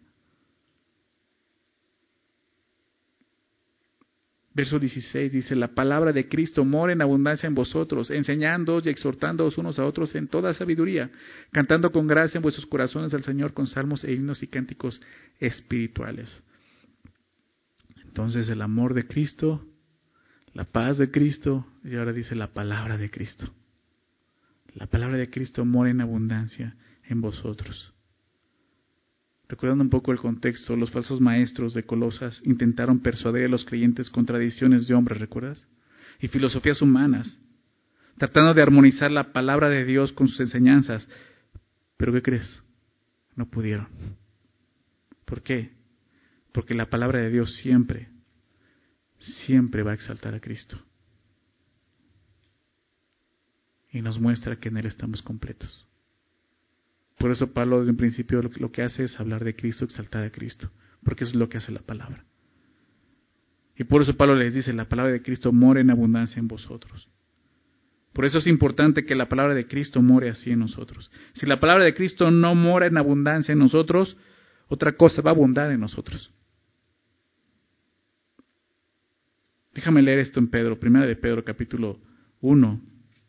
Verso dieciséis dice, la palabra de Cristo mora en abundancia en vosotros, enseñándoos y exhortándoos unos a otros en toda sabiduría, cantando con gracia en vuestros corazones al Señor con salmos e himnos y cánticos espirituales. Entonces el amor de Cristo, la paz de Cristo, y ahora dice la palabra de Cristo. La palabra de Cristo mora en abundancia en vosotros. Recordando un poco el contexto, los falsos maestros de Colosas intentaron persuadir a los creyentes con tradiciones de hombres, ¿recuerdas? Y filosofías humanas, tratando de armonizar la palabra de Dios con sus enseñanzas. ¿Pero qué crees? No pudieron. ¿Por qué? Porque la palabra de Dios siempre, siempre va a exaltar a Cristo. Y nos muestra que en Él estamos completos. Por eso Pablo desde un principio lo que hace es hablar de Cristo, exaltar a Cristo, porque eso es lo que hace la palabra. Y por eso Pablo les dice, la palabra de Cristo mora en abundancia en vosotros. Por eso es importante que la palabra de Cristo more así en nosotros. Si la palabra de Cristo no mora en abundancia en nosotros, otra cosa va a abundar en nosotros. Déjame leer esto en Pedro, primera de Pedro, capítulo uno,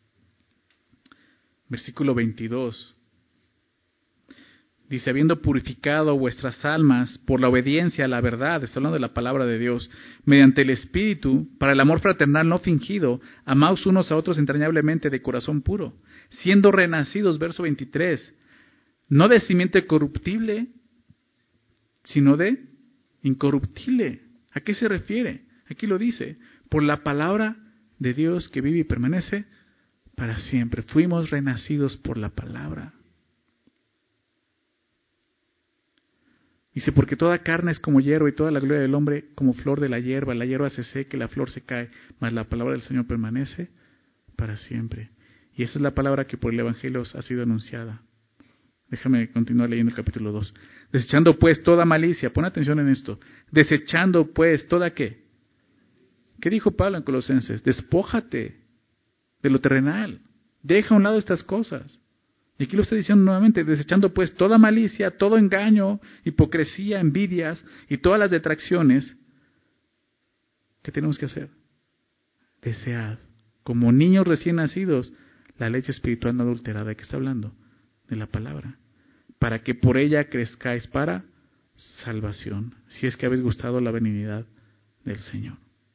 versículo veintidós. Dice, habiendo purificado vuestras almas por la obediencia a la verdad, está hablando de la palabra de Dios, mediante el Espíritu, para el amor fraternal no fingido, amaos unos a otros entrañablemente de corazón puro, siendo renacidos, verso veintitrés, no de simiente corruptible, sino de incorruptible. ¿A qué se refiere? Aquí lo dice, por la palabra de Dios que vive y permanece para siempre. Fuimos renacidos por la palabra. Dice, porque toda carne es como hierba y toda la gloria del hombre como flor de la hierba. La hierba se seca y la flor se cae, mas la palabra del Señor permanece para siempre. Y esa es la palabra que por el Evangelio ha sido anunciada. Déjame continuar leyendo el capítulo dos. Desechando pues toda malicia, pon atención en esto. Desechando pues toda qué. ¿Qué dijo Pablo en Colosenses? Despójate de lo terrenal. Deja a un lado estas cosas. Y aquí lo está diciendo nuevamente, desechando pues toda malicia, todo engaño, hipocresía, envidias y todas las detracciones. ¿Qué tenemos que hacer? Desead, como niños recién nacidos, la leche espiritual no adulterada. ¿De qué está hablando? De la palabra. Para que por ella crezcáis para salvación, si es que habéis gustado la benignidad del Señor.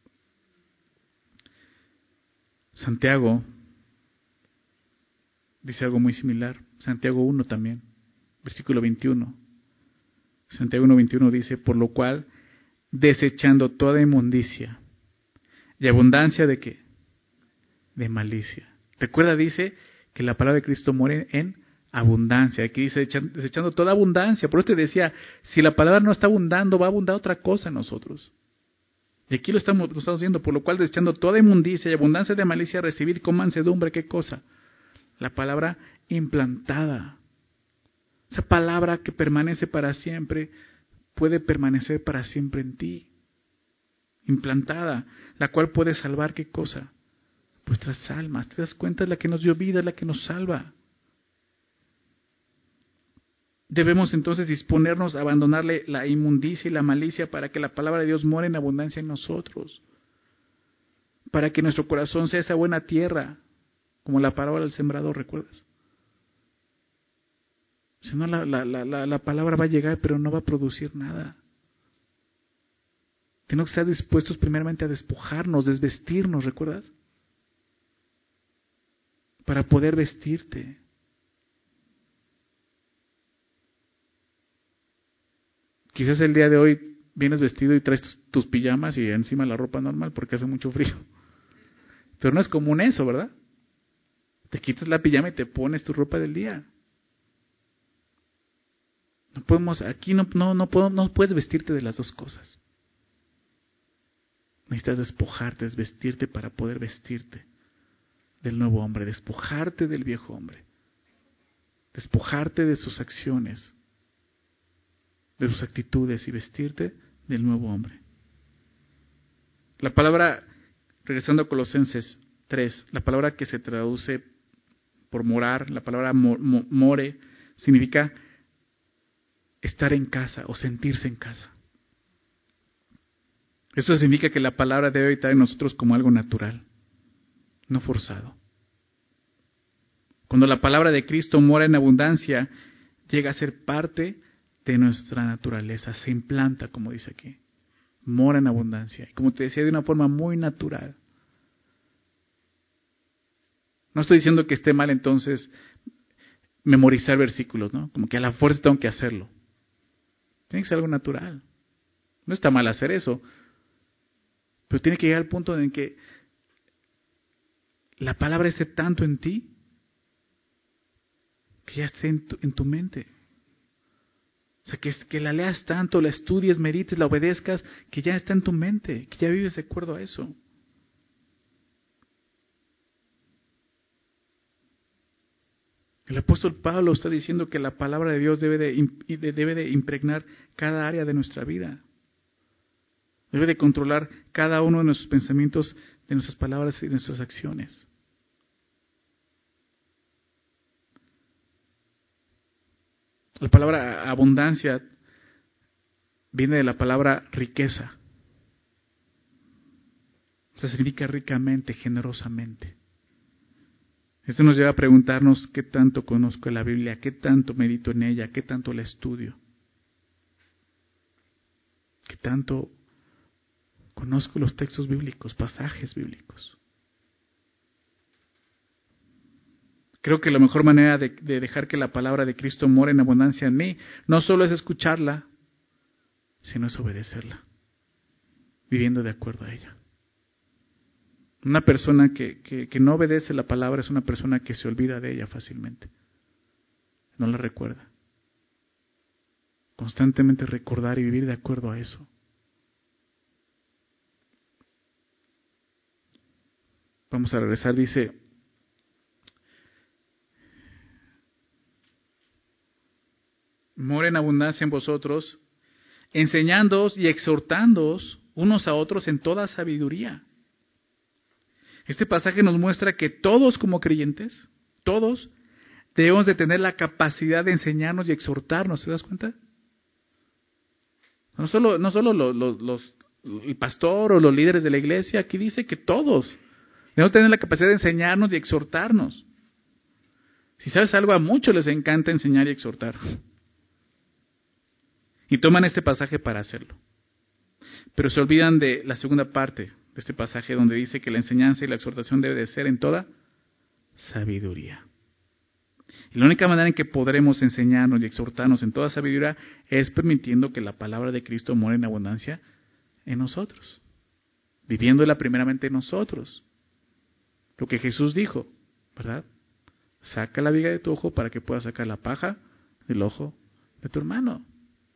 Santiago dice algo muy similar. Santiago uno también, versículo veintiuno. Santiago uno veintiuno dice, por lo cual, desechando toda inmundicia y abundancia de qué? De malicia. Recuerda, dice que la palabra de Cristo muere en abundancia. Aquí dice desechando toda abundancia. Por eso te decía, si la palabra no está abundando, va a abundar otra cosa en nosotros. Y aquí lo estamos, lo estamos viendo, por lo cual desechando toda inmundicia y abundancia de malicia, recibid con mansedumbre, ¿qué cosa? La palabra implantada. Esa palabra que permanece para siempre, puede permanecer para siempre en ti. Implantada, la cual puede salvar, ¿qué cosa? Vuestras almas. ¿Te das cuenta? Es la que nos dio vida, es la que nos salva. Debemos entonces disponernos a abandonarle la inmundicia y la malicia para que la palabra de Dios muera en abundancia en nosotros. Para que nuestro corazón sea esa buena tierra, como la parábola del sembrador, ¿recuerdas? Si no, la, la, la, la palabra va a llegar, pero no va a producir nada. Tenemos que estar dispuestos primeramente a despojarnos, desvestirnos, ¿recuerdas? Para poder vestirte. Quizás el día de hoy vienes vestido y traes tus, tus pijamas y encima la ropa normal porque hace mucho frío. Pero no es común eso, ¿verdad? Te quitas la pijama y te pones tu ropa del día. No podemos, aquí no, no, no, puedo, no puedes vestirte de las dos cosas. Necesitas despojarte, desvestirte para poder vestirte del nuevo hombre, despojarte del viejo hombre, despojarte de sus acciones, de sus actitudes y vestirte del nuevo hombre. La palabra, regresando a Colosenses tres, la palabra que se traduce por morar, la palabra mo, mo, more, significa estar en casa o sentirse en casa. Eso significa que la palabra debe habitar en nosotros como algo natural, no forzado. Cuando la palabra de Cristo mora en abundancia, llega a ser parte de nuestra naturaleza, se implanta, como dice aquí, mora en abundancia. Y como te decía, de una forma muy natural. No estoy diciendo que esté mal entonces memorizar versículos, ¿no? Como que a la fuerza tengo que hacerlo. Tiene que ser algo natural. No está mal hacer eso, pero tiene que llegar al punto en que la palabra esté tanto en ti que ya esté en tu, en tu mente. O sea, que, que la leas tanto, la estudies, medites, la obedezcas, que ya está en tu mente, que ya vives de acuerdo a eso. El apóstol Pablo está diciendo que la palabra de Dios debe de, debe de impregnar cada área de nuestra vida. Debe de controlar cada uno de nuestros pensamientos, de nuestras palabras y de nuestras acciones. La palabra abundancia viene de la palabra riqueza. O sea, significa ricamente, generosamente. Esto nos lleva a preguntarnos qué tanto conozco la Biblia, qué tanto medito en ella, qué tanto la estudio, qué tanto conozco los textos bíblicos, pasajes bíblicos. Creo que la mejor manera de, de dejar que la palabra de Cristo more en abundancia en mí, no solo es escucharla, sino es obedecerla, viviendo de acuerdo a ella. Una persona que, que, que no obedece la palabra es una persona que se olvida de ella fácilmente. No la recuerda. Constantemente recordar y vivir de acuerdo a eso. Vamos a regresar, dice, mora en abundancia en vosotros, enseñándoos y exhortándoos unos a otros en toda sabiduría. Este pasaje nos muestra que todos como creyentes, todos, debemos de tener la capacidad de enseñarnos y exhortarnos, ¿te das cuenta? No solo, no solo los, los, los, el pastor o los líderes de la iglesia, aquí dice que todos debemos tener la capacidad de enseñarnos y exhortarnos. Si sabes algo, a muchos les encanta enseñar y exhortar. Y toman este pasaje para hacerlo. Pero se olvidan de la segunda parte de este pasaje donde dice que la enseñanza y la exhortación debe de ser en toda sabiduría. Y la única manera en que podremos enseñarnos y exhortarnos en toda sabiduría es permitiendo que la palabra de Cristo more en abundancia en nosotros. Viviéndola primeramente en nosotros. Lo que Jesús dijo, ¿verdad? Saca la viga de tu ojo para que puedas sacar la paja del ojo de tu hermano.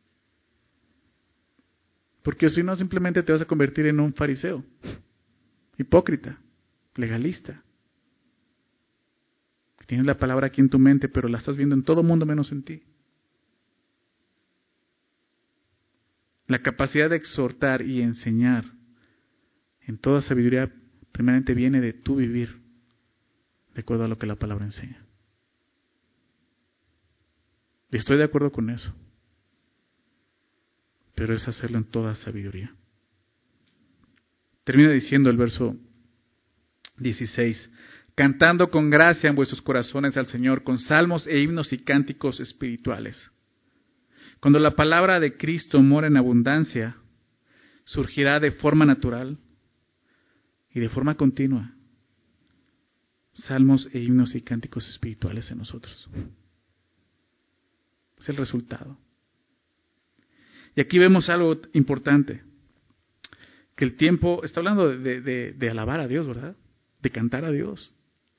Porque si no, simplemente te vas a convertir en un fariseo, hipócrita, legalista. Tienes la palabra aquí en tu mente, pero la estás viendo en todo mundo menos en ti. La capacidad de exhortar y enseñar en toda sabiduría primeramente viene de tu vivir de acuerdo a lo que la palabra enseña. Y estoy de acuerdo con eso. Pero es hacerlo en toda sabiduría. Termina diciendo el verso dieciséis. Cantando con gracia en vuestros corazones al Señor, con salmos e himnos y cánticos espirituales. Cuando la palabra de Cristo mora en abundancia, surgirá de forma natural y de forma continua salmos e himnos y cánticos espirituales en nosotros. Es el resultado. Y aquí vemos algo importante, que el tiempo, está hablando de, de, de alabar a Dios, ¿verdad? De cantar a Dios.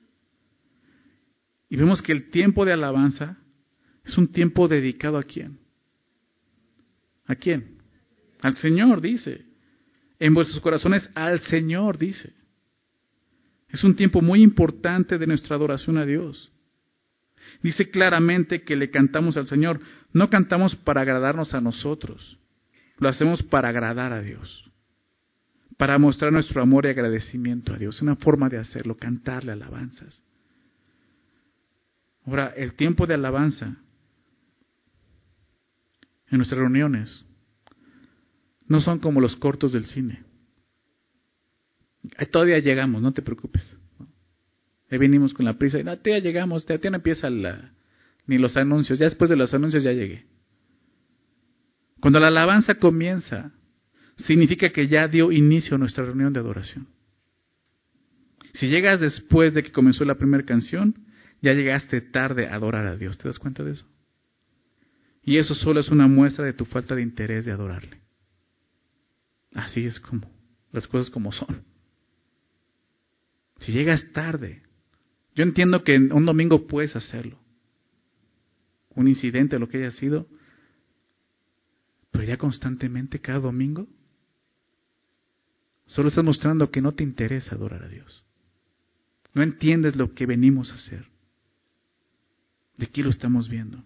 Y vemos que el tiempo de alabanza es un tiempo dedicado ¿a quién? ¿A quién? Al Señor, dice. En vuestros corazones al Señor, dice. Es un tiempo muy importante de nuestra adoración a Dios. Dice claramente que le cantamos al Señor. No cantamos para agradarnos a nosotros. Lo hacemos para agradar a Dios. Para mostrar nuestro amor y agradecimiento a Dios. Es una forma de hacerlo, cantarle alabanzas. Ahora, el tiempo de alabanza en nuestras reuniones no son como los cortos del cine. Ahí todavía llegamos, no te preocupes. Ahí venimos con la prisa y no, ya llegamos, ya no empieza la, ni los anuncios, ya después de los anuncios ya llegué. Cuando la alabanza comienza, significa que ya dio inicio a nuestra reunión de adoración. Si llegas después de que comenzó la primera canción, ya llegaste tarde a adorar a Dios. ¿Te das cuenta de eso? Y eso solo es una muestra de tu falta de interés de adorarle. Así es como, las cosas como son. Si llegas tarde, yo entiendo que un domingo puedes hacerlo. Un incidente, lo que haya sido, pero ya constantemente, cada domingo, solo estás mostrando que no te interesa adorar a Dios. No entiendes lo que venimos a hacer. De aquí lo estamos viendo.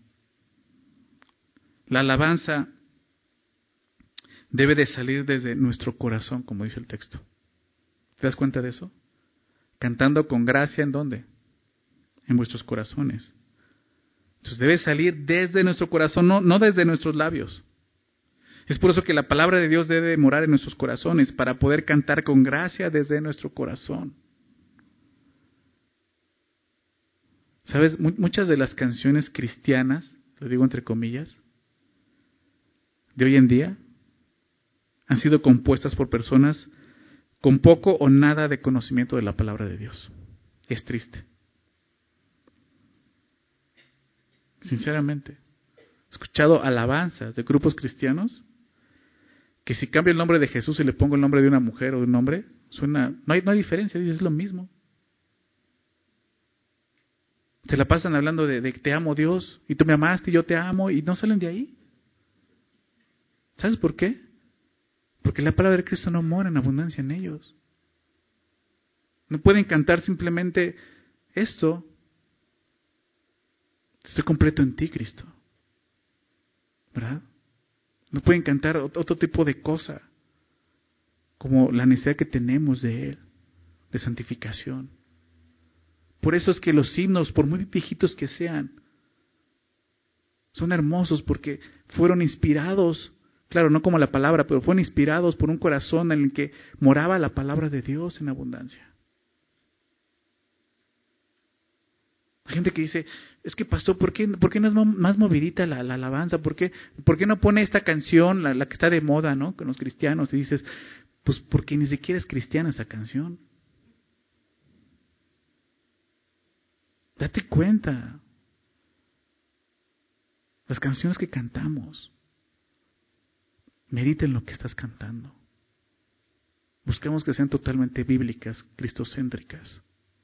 La alabanza debe de salir desde nuestro corazón, como dice el texto. ¿Te das cuenta de eso? Cantando con gracia, ¿en dónde? En vuestros corazones. Entonces debe salir desde nuestro corazón, no, no desde nuestros labios. Es por eso que la palabra de Dios debe morar en nuestros corazones, para poder cantar con gracia desde nuestro corazón. ¿Sabes? Muchas de las canciones cristianas, lo digo entre comillas, de hoy en día, han sido compuestas por personas con poco o nada de conocimiento de la palabra de Dios. Es triste. Sinceramente. He escuchado alabanzas de grupos cristianos que si cambio el nombre de Jesús y le pongo el nombre de una mujer o de un hombre, suena, no hay, no hay diferencia, dices, es lo mismo. Se la pasan hablando de, de te amo Dios, y tú me amaste y yo te amo, y no salen de ahí. ¿Sabes por qué? Porque la palabra de Cristo no mora en abundancia en ellos. No pueden cantar simplemente esto. Estoy completo en ti, Cristo. ¿Verdad? No pueden cantar otro tipo de cosa, como la necesidad que tenemos de Él, de santificación. Por eso es que los himnos, por muy viejitos que sean, son hermosos porque fueron inspirados, claro, no como la palabra, pero fueron inspirados por un corazón en el que moraba la palabra de Dios en abundancia. Hay gente que dice, es que pastor, ¿por qué, ¿por qué no es más movidita la, la alabanza? ¿Por qué, ¿Por qué no pone esta canción, la, la que está de moda, ¿no? Con los cristianos, y dices, pues porque ni siquiera es cristiana esa canción. Date cuenta. Las canciones que cantamos, medita en lo que estás cantando. Buscamos que sean totalmente bíblicas, cristocéntricas.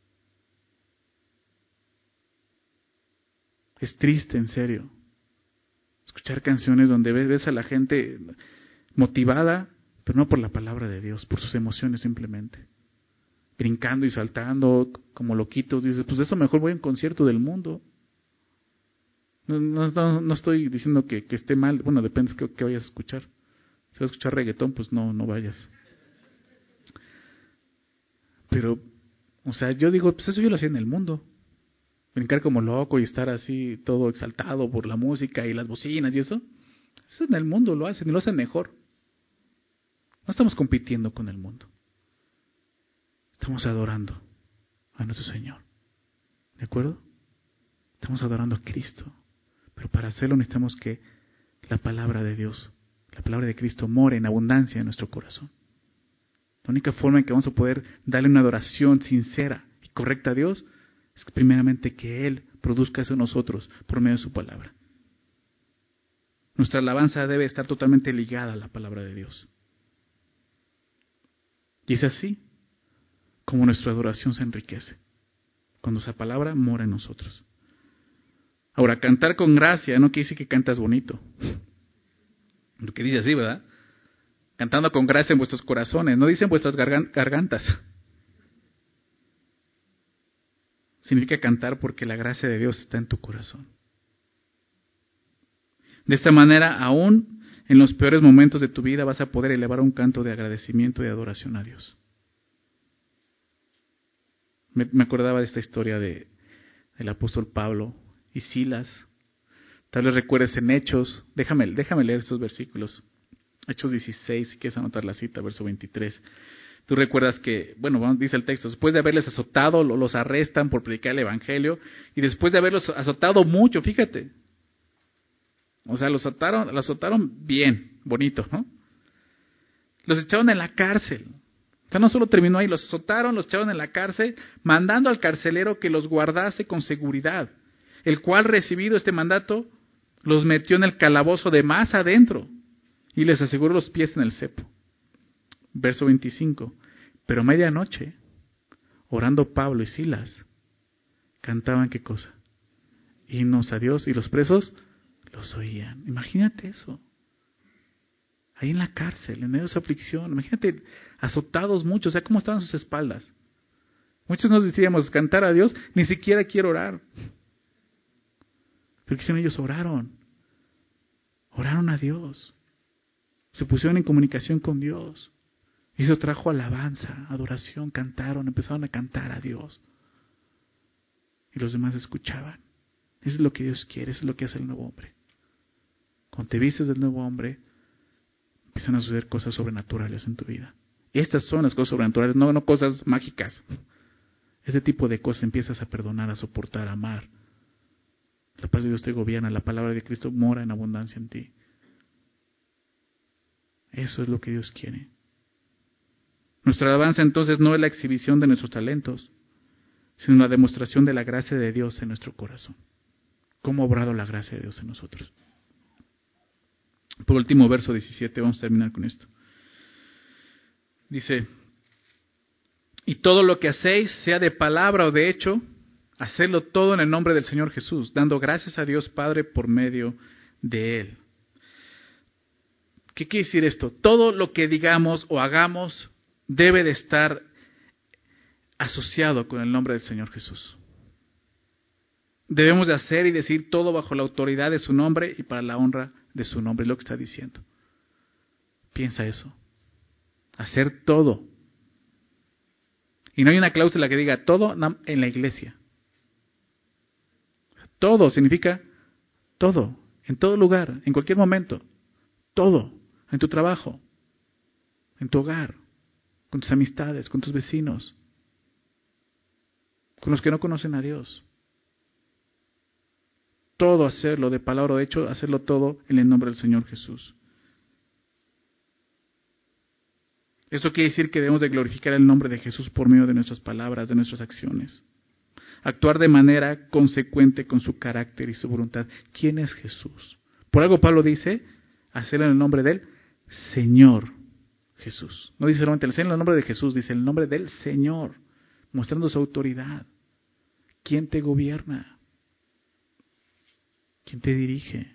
Es triste, en serio, escuchar canciones donde ves, ves a la gente motivada, pero no por la palabra de Dios, por sus emociones simplemente. Brincando y saltando como loquitos. Dices, pues eso mejor voy a un concierto del mundo. No, no, no estoy diciendo que, que esté mal. Bueno, depende de qué, qué vayas a escuchar. Si vas a escuchar reggaetón, pues no, no vayas. Pero, o sea, yo digo, pues eso yo lo hacía en el mundo. Brincar como loco y estar así todo exaltado por la música y las bocinas y eso. Eso en el mundo lo hacen y lo hacen mejor. No estamos compitiendo con el mundo. Estamos adorando a nuestro Señor. ¿De acuerdo? Estamos adorando a Cristo. Pero para hacerlo necesitamos que la palabra de Dios, la palabra de Cristo, more en abundancia en nuestro corazón. La única forma en que vamos a poder darle una adoración sincera y correcta a Dios es que primeramente que Él produzca eso en nosotros por medio de su palabra. Nuestra alabanza debe estar totalmente ligada a la palabra de Dios. Y es así como nuestra adoración se enriquece, cuando esa palabra mora en nosotros. Ahora, cantar con gracia no quiere decir que cantas bonito. Lo que dice así, ¿verdad? Cantando con gracia en vuestros corazones, no dicen vuestras gargantas. Significa cantar porque la gracia de Dios está en tu corazón. De esta manera, aún en los peores momentos de tu vida vas a poder elevar un canto de agradecimiento y de adoración a Dios. Me, me acordaba de esta historia de, del apóstol Pablo y Silas. Tal vez recuerdes en Hechos, déjame, déjame leer estos versículos. Hechos dieciséis, si quieres anotar la cita, verso veintitrés. Tú recuerdas que, bueno, dice el texto, después de haberles azotado, los arrestan por predicar el evangelio, y después de haberlos azotado mucho, fíjate. O sea, los azotaron, los azotaron bien, bonito, ¿no? Los echaron en la cárcel. O sea, no solo terminó ahí, los azotaron, los echaron en la cárcel, mandando al carcelero que los guardase con seguridad, el cual, recibido este mandato, los metió en el calabozo de más adentro y les aseguró los pies en el cepo. Verso veinticinco. Pero a medianoche, orando Pablo y Silas, cantaban ¿qué cosa? Himnos a Dios, y los presos los oían. Imagínate eso. Ahí en la cárcel, en medio de su aflicción. Imagínate, azotados muchos. O sea, ¿cómo estaban sus espaldas? Muchos nos decíamos, cantar a Dios, ni siquiera quiero orar. Pero ¿qué hicieron ellos? Oraron. Oraron a Dios. Se pusieron en comunicación con Dios. Y eso trajo alabanza, adoración, cantaron, empezaron a cantar a Dios. Y los demás escuchaban. Eso es lo que Dios quiere, eso es lo que hace el nuevo hombre. Cuando te vistes del nuevo hombre, empiezan a suceder cosas sobrenaturales en tu vida. Y estas son las cosas sobrenaturales, no, no cosas mágicas. Ese tipo de cosas empiezas a perdonar, a soportar, a amar. La paz de Dios te gobierna, la palabra de Cristo mora en abundancia en ti. Eso es lo que Dios quiere. Nuestra alabanza entonces no es la exhibición de nuestros talentos, sino la demostración de la gracia de Dios en nuestro corazón. ¿Cómo ha obrado la gracia de Dios en nosotros? Por último, verso diecisiete, vamos a terminar con esto. Dice, y todo lo que hacéis, sea de palabra o de hecho, hacedlo todo en el nombre del Señor Jesús, dando gracias a Dios Padre por medio de Él. ¿Qué quiere decir esto? Todo lo que digamos o hagamos debe de estar asociado con el nombre del Señor Jesús. Debemos de hacer y decir todo bajo la autoridad de su nombre y para la honra de su nombre, es lo que está diciendo. Piensa eso. Hacer todo. Y no hay una cláusula que diga todo en la iglesia. Todo significa todo, en todo lugar, en cualquier momento. Todo, en tu trabajo, en tu hogar, con tus amistades, con tus vecinos, con los que no conocen a Dios. Todo hacerlo, de palabra o de hecho, hacerlo todo en el nombre del Señor Jesús. Esto quiere decir que debemos de glorificar el nombre de Jesús por medio de nuestras palabras, de nuestras acciones. Actuar de manera consecuente con su carácter y su voluntad. ¿Quién es Jesús? Por algo Pablo dice, hacerlo en el nombre del Señor Jesús. No dice solamente hacerlo en el nombre de Jesús, dice el nombre del Señor, mostrando su autoridad. ¿Quién te gobierna? ¿Quién te dirige?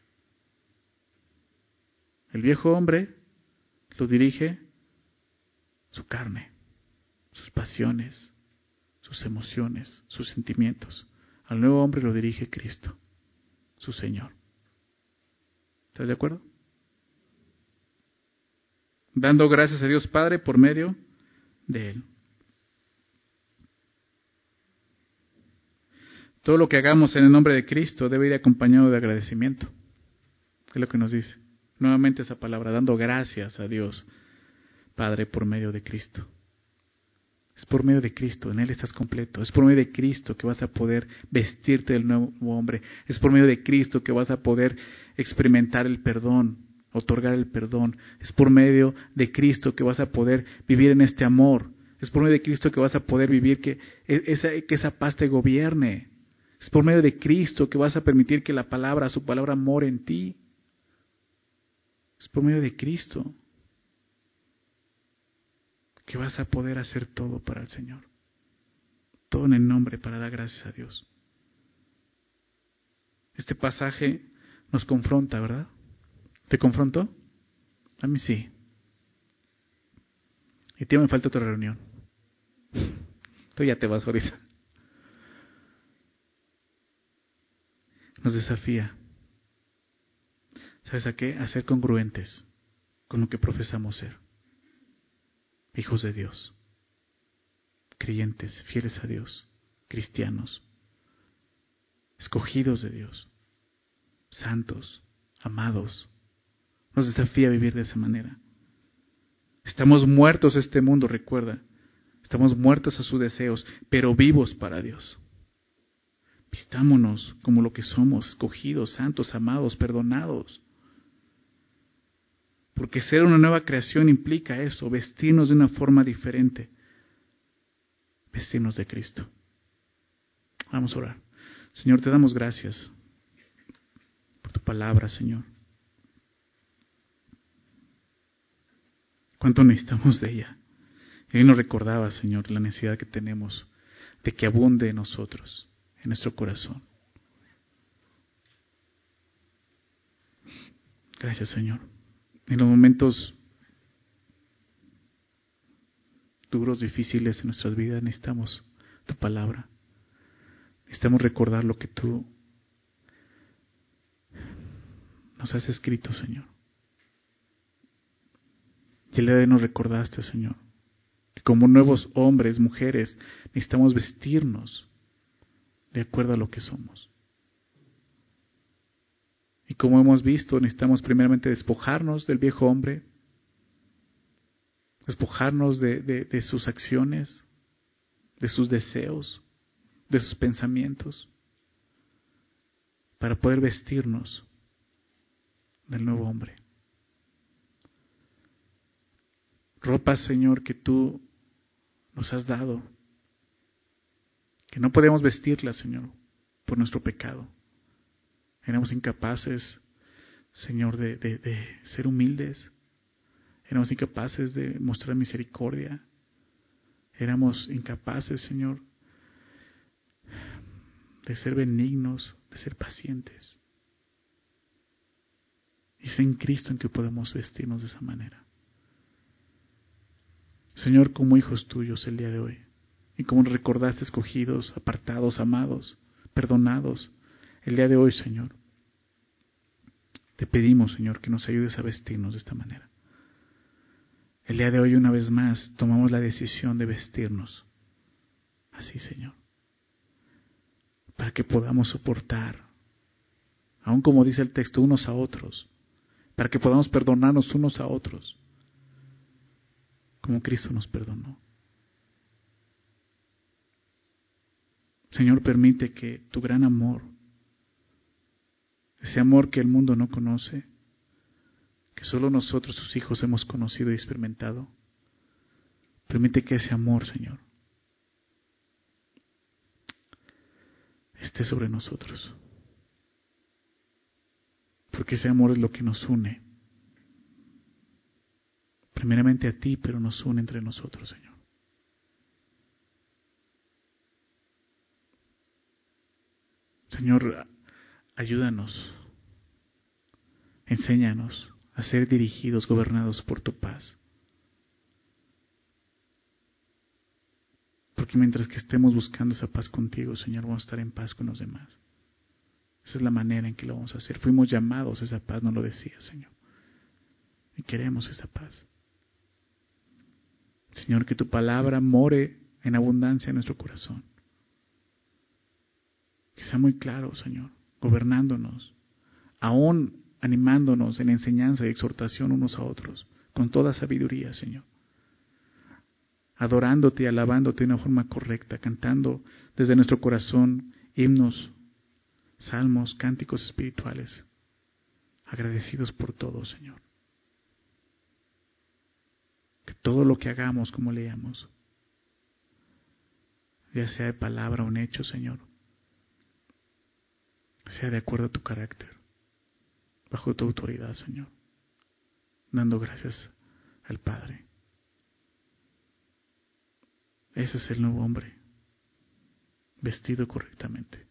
El viejo hombre lo dirige su carne, sus pasiones, sus emociones, sus sentimientos. Al nuevo hombre lo dirige Cristo, su Señor. ¿Estás de acuerdo? Dando gracias a Dios Padre por medio de Él. Todo lo que hagamos en el nombre de Cristo debe ir acompañado de agradecimiento. Es lo que nos dice. Nuevamente esa palabra, dando gracias a Dios Padre por medio de Cristo. Es por medio de Cristo, en Él estás completo. Es por medio de Cristo que vas a poder vestirte del nuevo hombre. Es por medio de Cristo que vas a poder experimentar el perdón, otorgar el perdón. Es por medio de Cristo que vas a poder vivir en este amor. Es por medio de Cristo que vas a poder vivir que esa, que esa paz te gobierne. Es por medio de Cristo que vas a permitir que la palabra, su palabra, more en ti. Es por medio de Cristo que vas a poder hacer todo para el Señor. Todo en el nombre para dar gracias a Dios. Este pasaje nos confronta, ¿verdad? ¿Te confrontó? A mí sí. Y tío, me falta otra reunión. Tú ya te vas ahorita. Nos desafía. ¿Sabes a qué? A ser congruentes con lo que profesamos ser. Hijos de Dios, creyentes, fieles a Dios, cristianos, escogidos de Dios, santos, amados. Nos desafía a vivir de esa manera. Estamos muertos a este mundo, recuerda. Estamos muertos a sus deseos, pero vivos para Dios. Vistámonos como lo que somos, escogidos, santos, amados, perdonados. Porque ser una nueva creación implica eso, vestirnos de una forma diferente. Vestirnos de Cristo. Vamos a orar. Señor, te damos gracias por tu palabra, Señor. Cuánto necesitamos de ella. Y hoy nos recordaba, Señor, la necesidad que tenemos de que abunde en nosotros, en nuestro corazón. Gracias, Señor. En los momentos duros, difíciles en nuestras vidas, necesitamos tu palabra. Necesitamos recordar lo que tú nos has escrito, Señor. Y el día de hoy nos recordaste, Señor, que como nuevos hombres, mujeres, necesitamos vestirnos de acuerdo a lo que somos. Y como hemos visto, necesitamos primeramente despojarnos del viejo hombre, despojarnos de, de, de sus acciones, de sus deseos, de sus pensamientos, para poder vestirnos del nuevo hombre. Ropa, Señor, que tú nos has dado, que no podemos vestirla, Señor, por nuestro pecado. Éramos incapaces, Señor, de, de, de ser humildes. Éramos incapaces de mostrar misericordia. Éramos incapaces, Señor, de ser benignos, de ser pacientes. Y es en Cristo en que podemos vestirnos de esa manera. Señor, como hijos tuyos el día de hoy, y como nos recordaste, escogidos, apartados, amados, perdonados, el día de hoy, Señor, te pedimos, Señor, que nos ayudes a vestirnos de esta manera. El día de hoy, una vez más, tomamos la decisión de vestirnos así, Señor, para que podamos soportar, aun como dice el texto, unos a otros, para que podamos perdonarnos unos a otros, como Cristo nos perdonó. Señor, permite que tu gran amor, ese amor que el mundo no conoce, que solo nosotros, tus hijos, hemos conocido y experimentado, permite que ese amor, Señor, esté sobre nosotros. Porque ese amor es lo que nos une. Primeramente a ti, pero nos une entre nosotros, Señor. Señor, ayúdanos, enséñanos a ser dirigidos, gobernados por tu paz. Porque mientras que estemos buscando esa paz contigo, Señor, vamos a estar en paz con los demás. Esa es la manera en que lo vamos a hacer. Fuimos llamados a esa paz, no lo decía, Señor. Y queremos esa paz. Señor, que tu palabra more en abundancia en nuestro corazón. Que sea muy claro, Señor, gobernándonos, aún animándonos en enseñanza y exhortación unos a otros, con toda sabiduría, Señor. Adorándote y alabándote de una forma correcta, cantando desde nuestro corazón himnos, salmos, cánticos espirituales, agradecidos por todo, Señor. Que todo lo que hagamos, como leamos, ya sea de palabra o en hecho, Señor, sea de acuerdo a tu carácter, bajo tu autoridad, Señor, dando gracias al Padre. Ese es el nuevo hombre, vestido correctamente.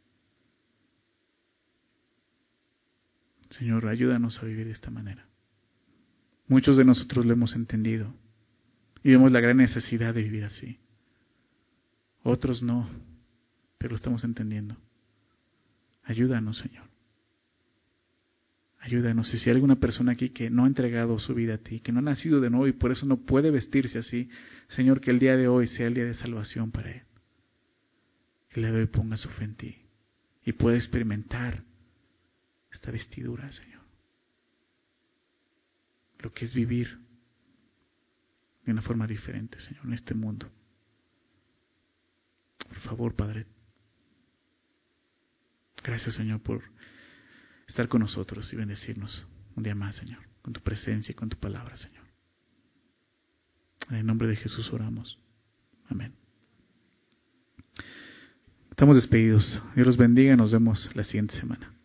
Señor, ayúdanos a vivir de esta manera. Muchos de nosotros lo hemos entendido y vemos la gran necesidad de vivir así. Otros no, pero lo estamos entendiendo. Ayúdanos, Señor. Ayúdanos. Y si hay alguna persona aquí que no ha entregado su vida a ti, que no ha nacido de nuevo y por eso no puede vestirse así, Señor, que el día de hoy sea el día de salvación para él. Que el día de hoy ponga su fe en ti y pueda experimentar esta vestidura, Señor. Lo que es vivir de una forma diferente, Señor, en este mundo. Por favor, Padre. Gracias, Señor, por estar con nosotros y bendecirnos un día más, Señor, con tu presencia y con tu palabra, Señor. En el nombre de Jesús oramos. Amén. Estamos despedidos. Dios los bendiga y nos vemos la siguiente semana.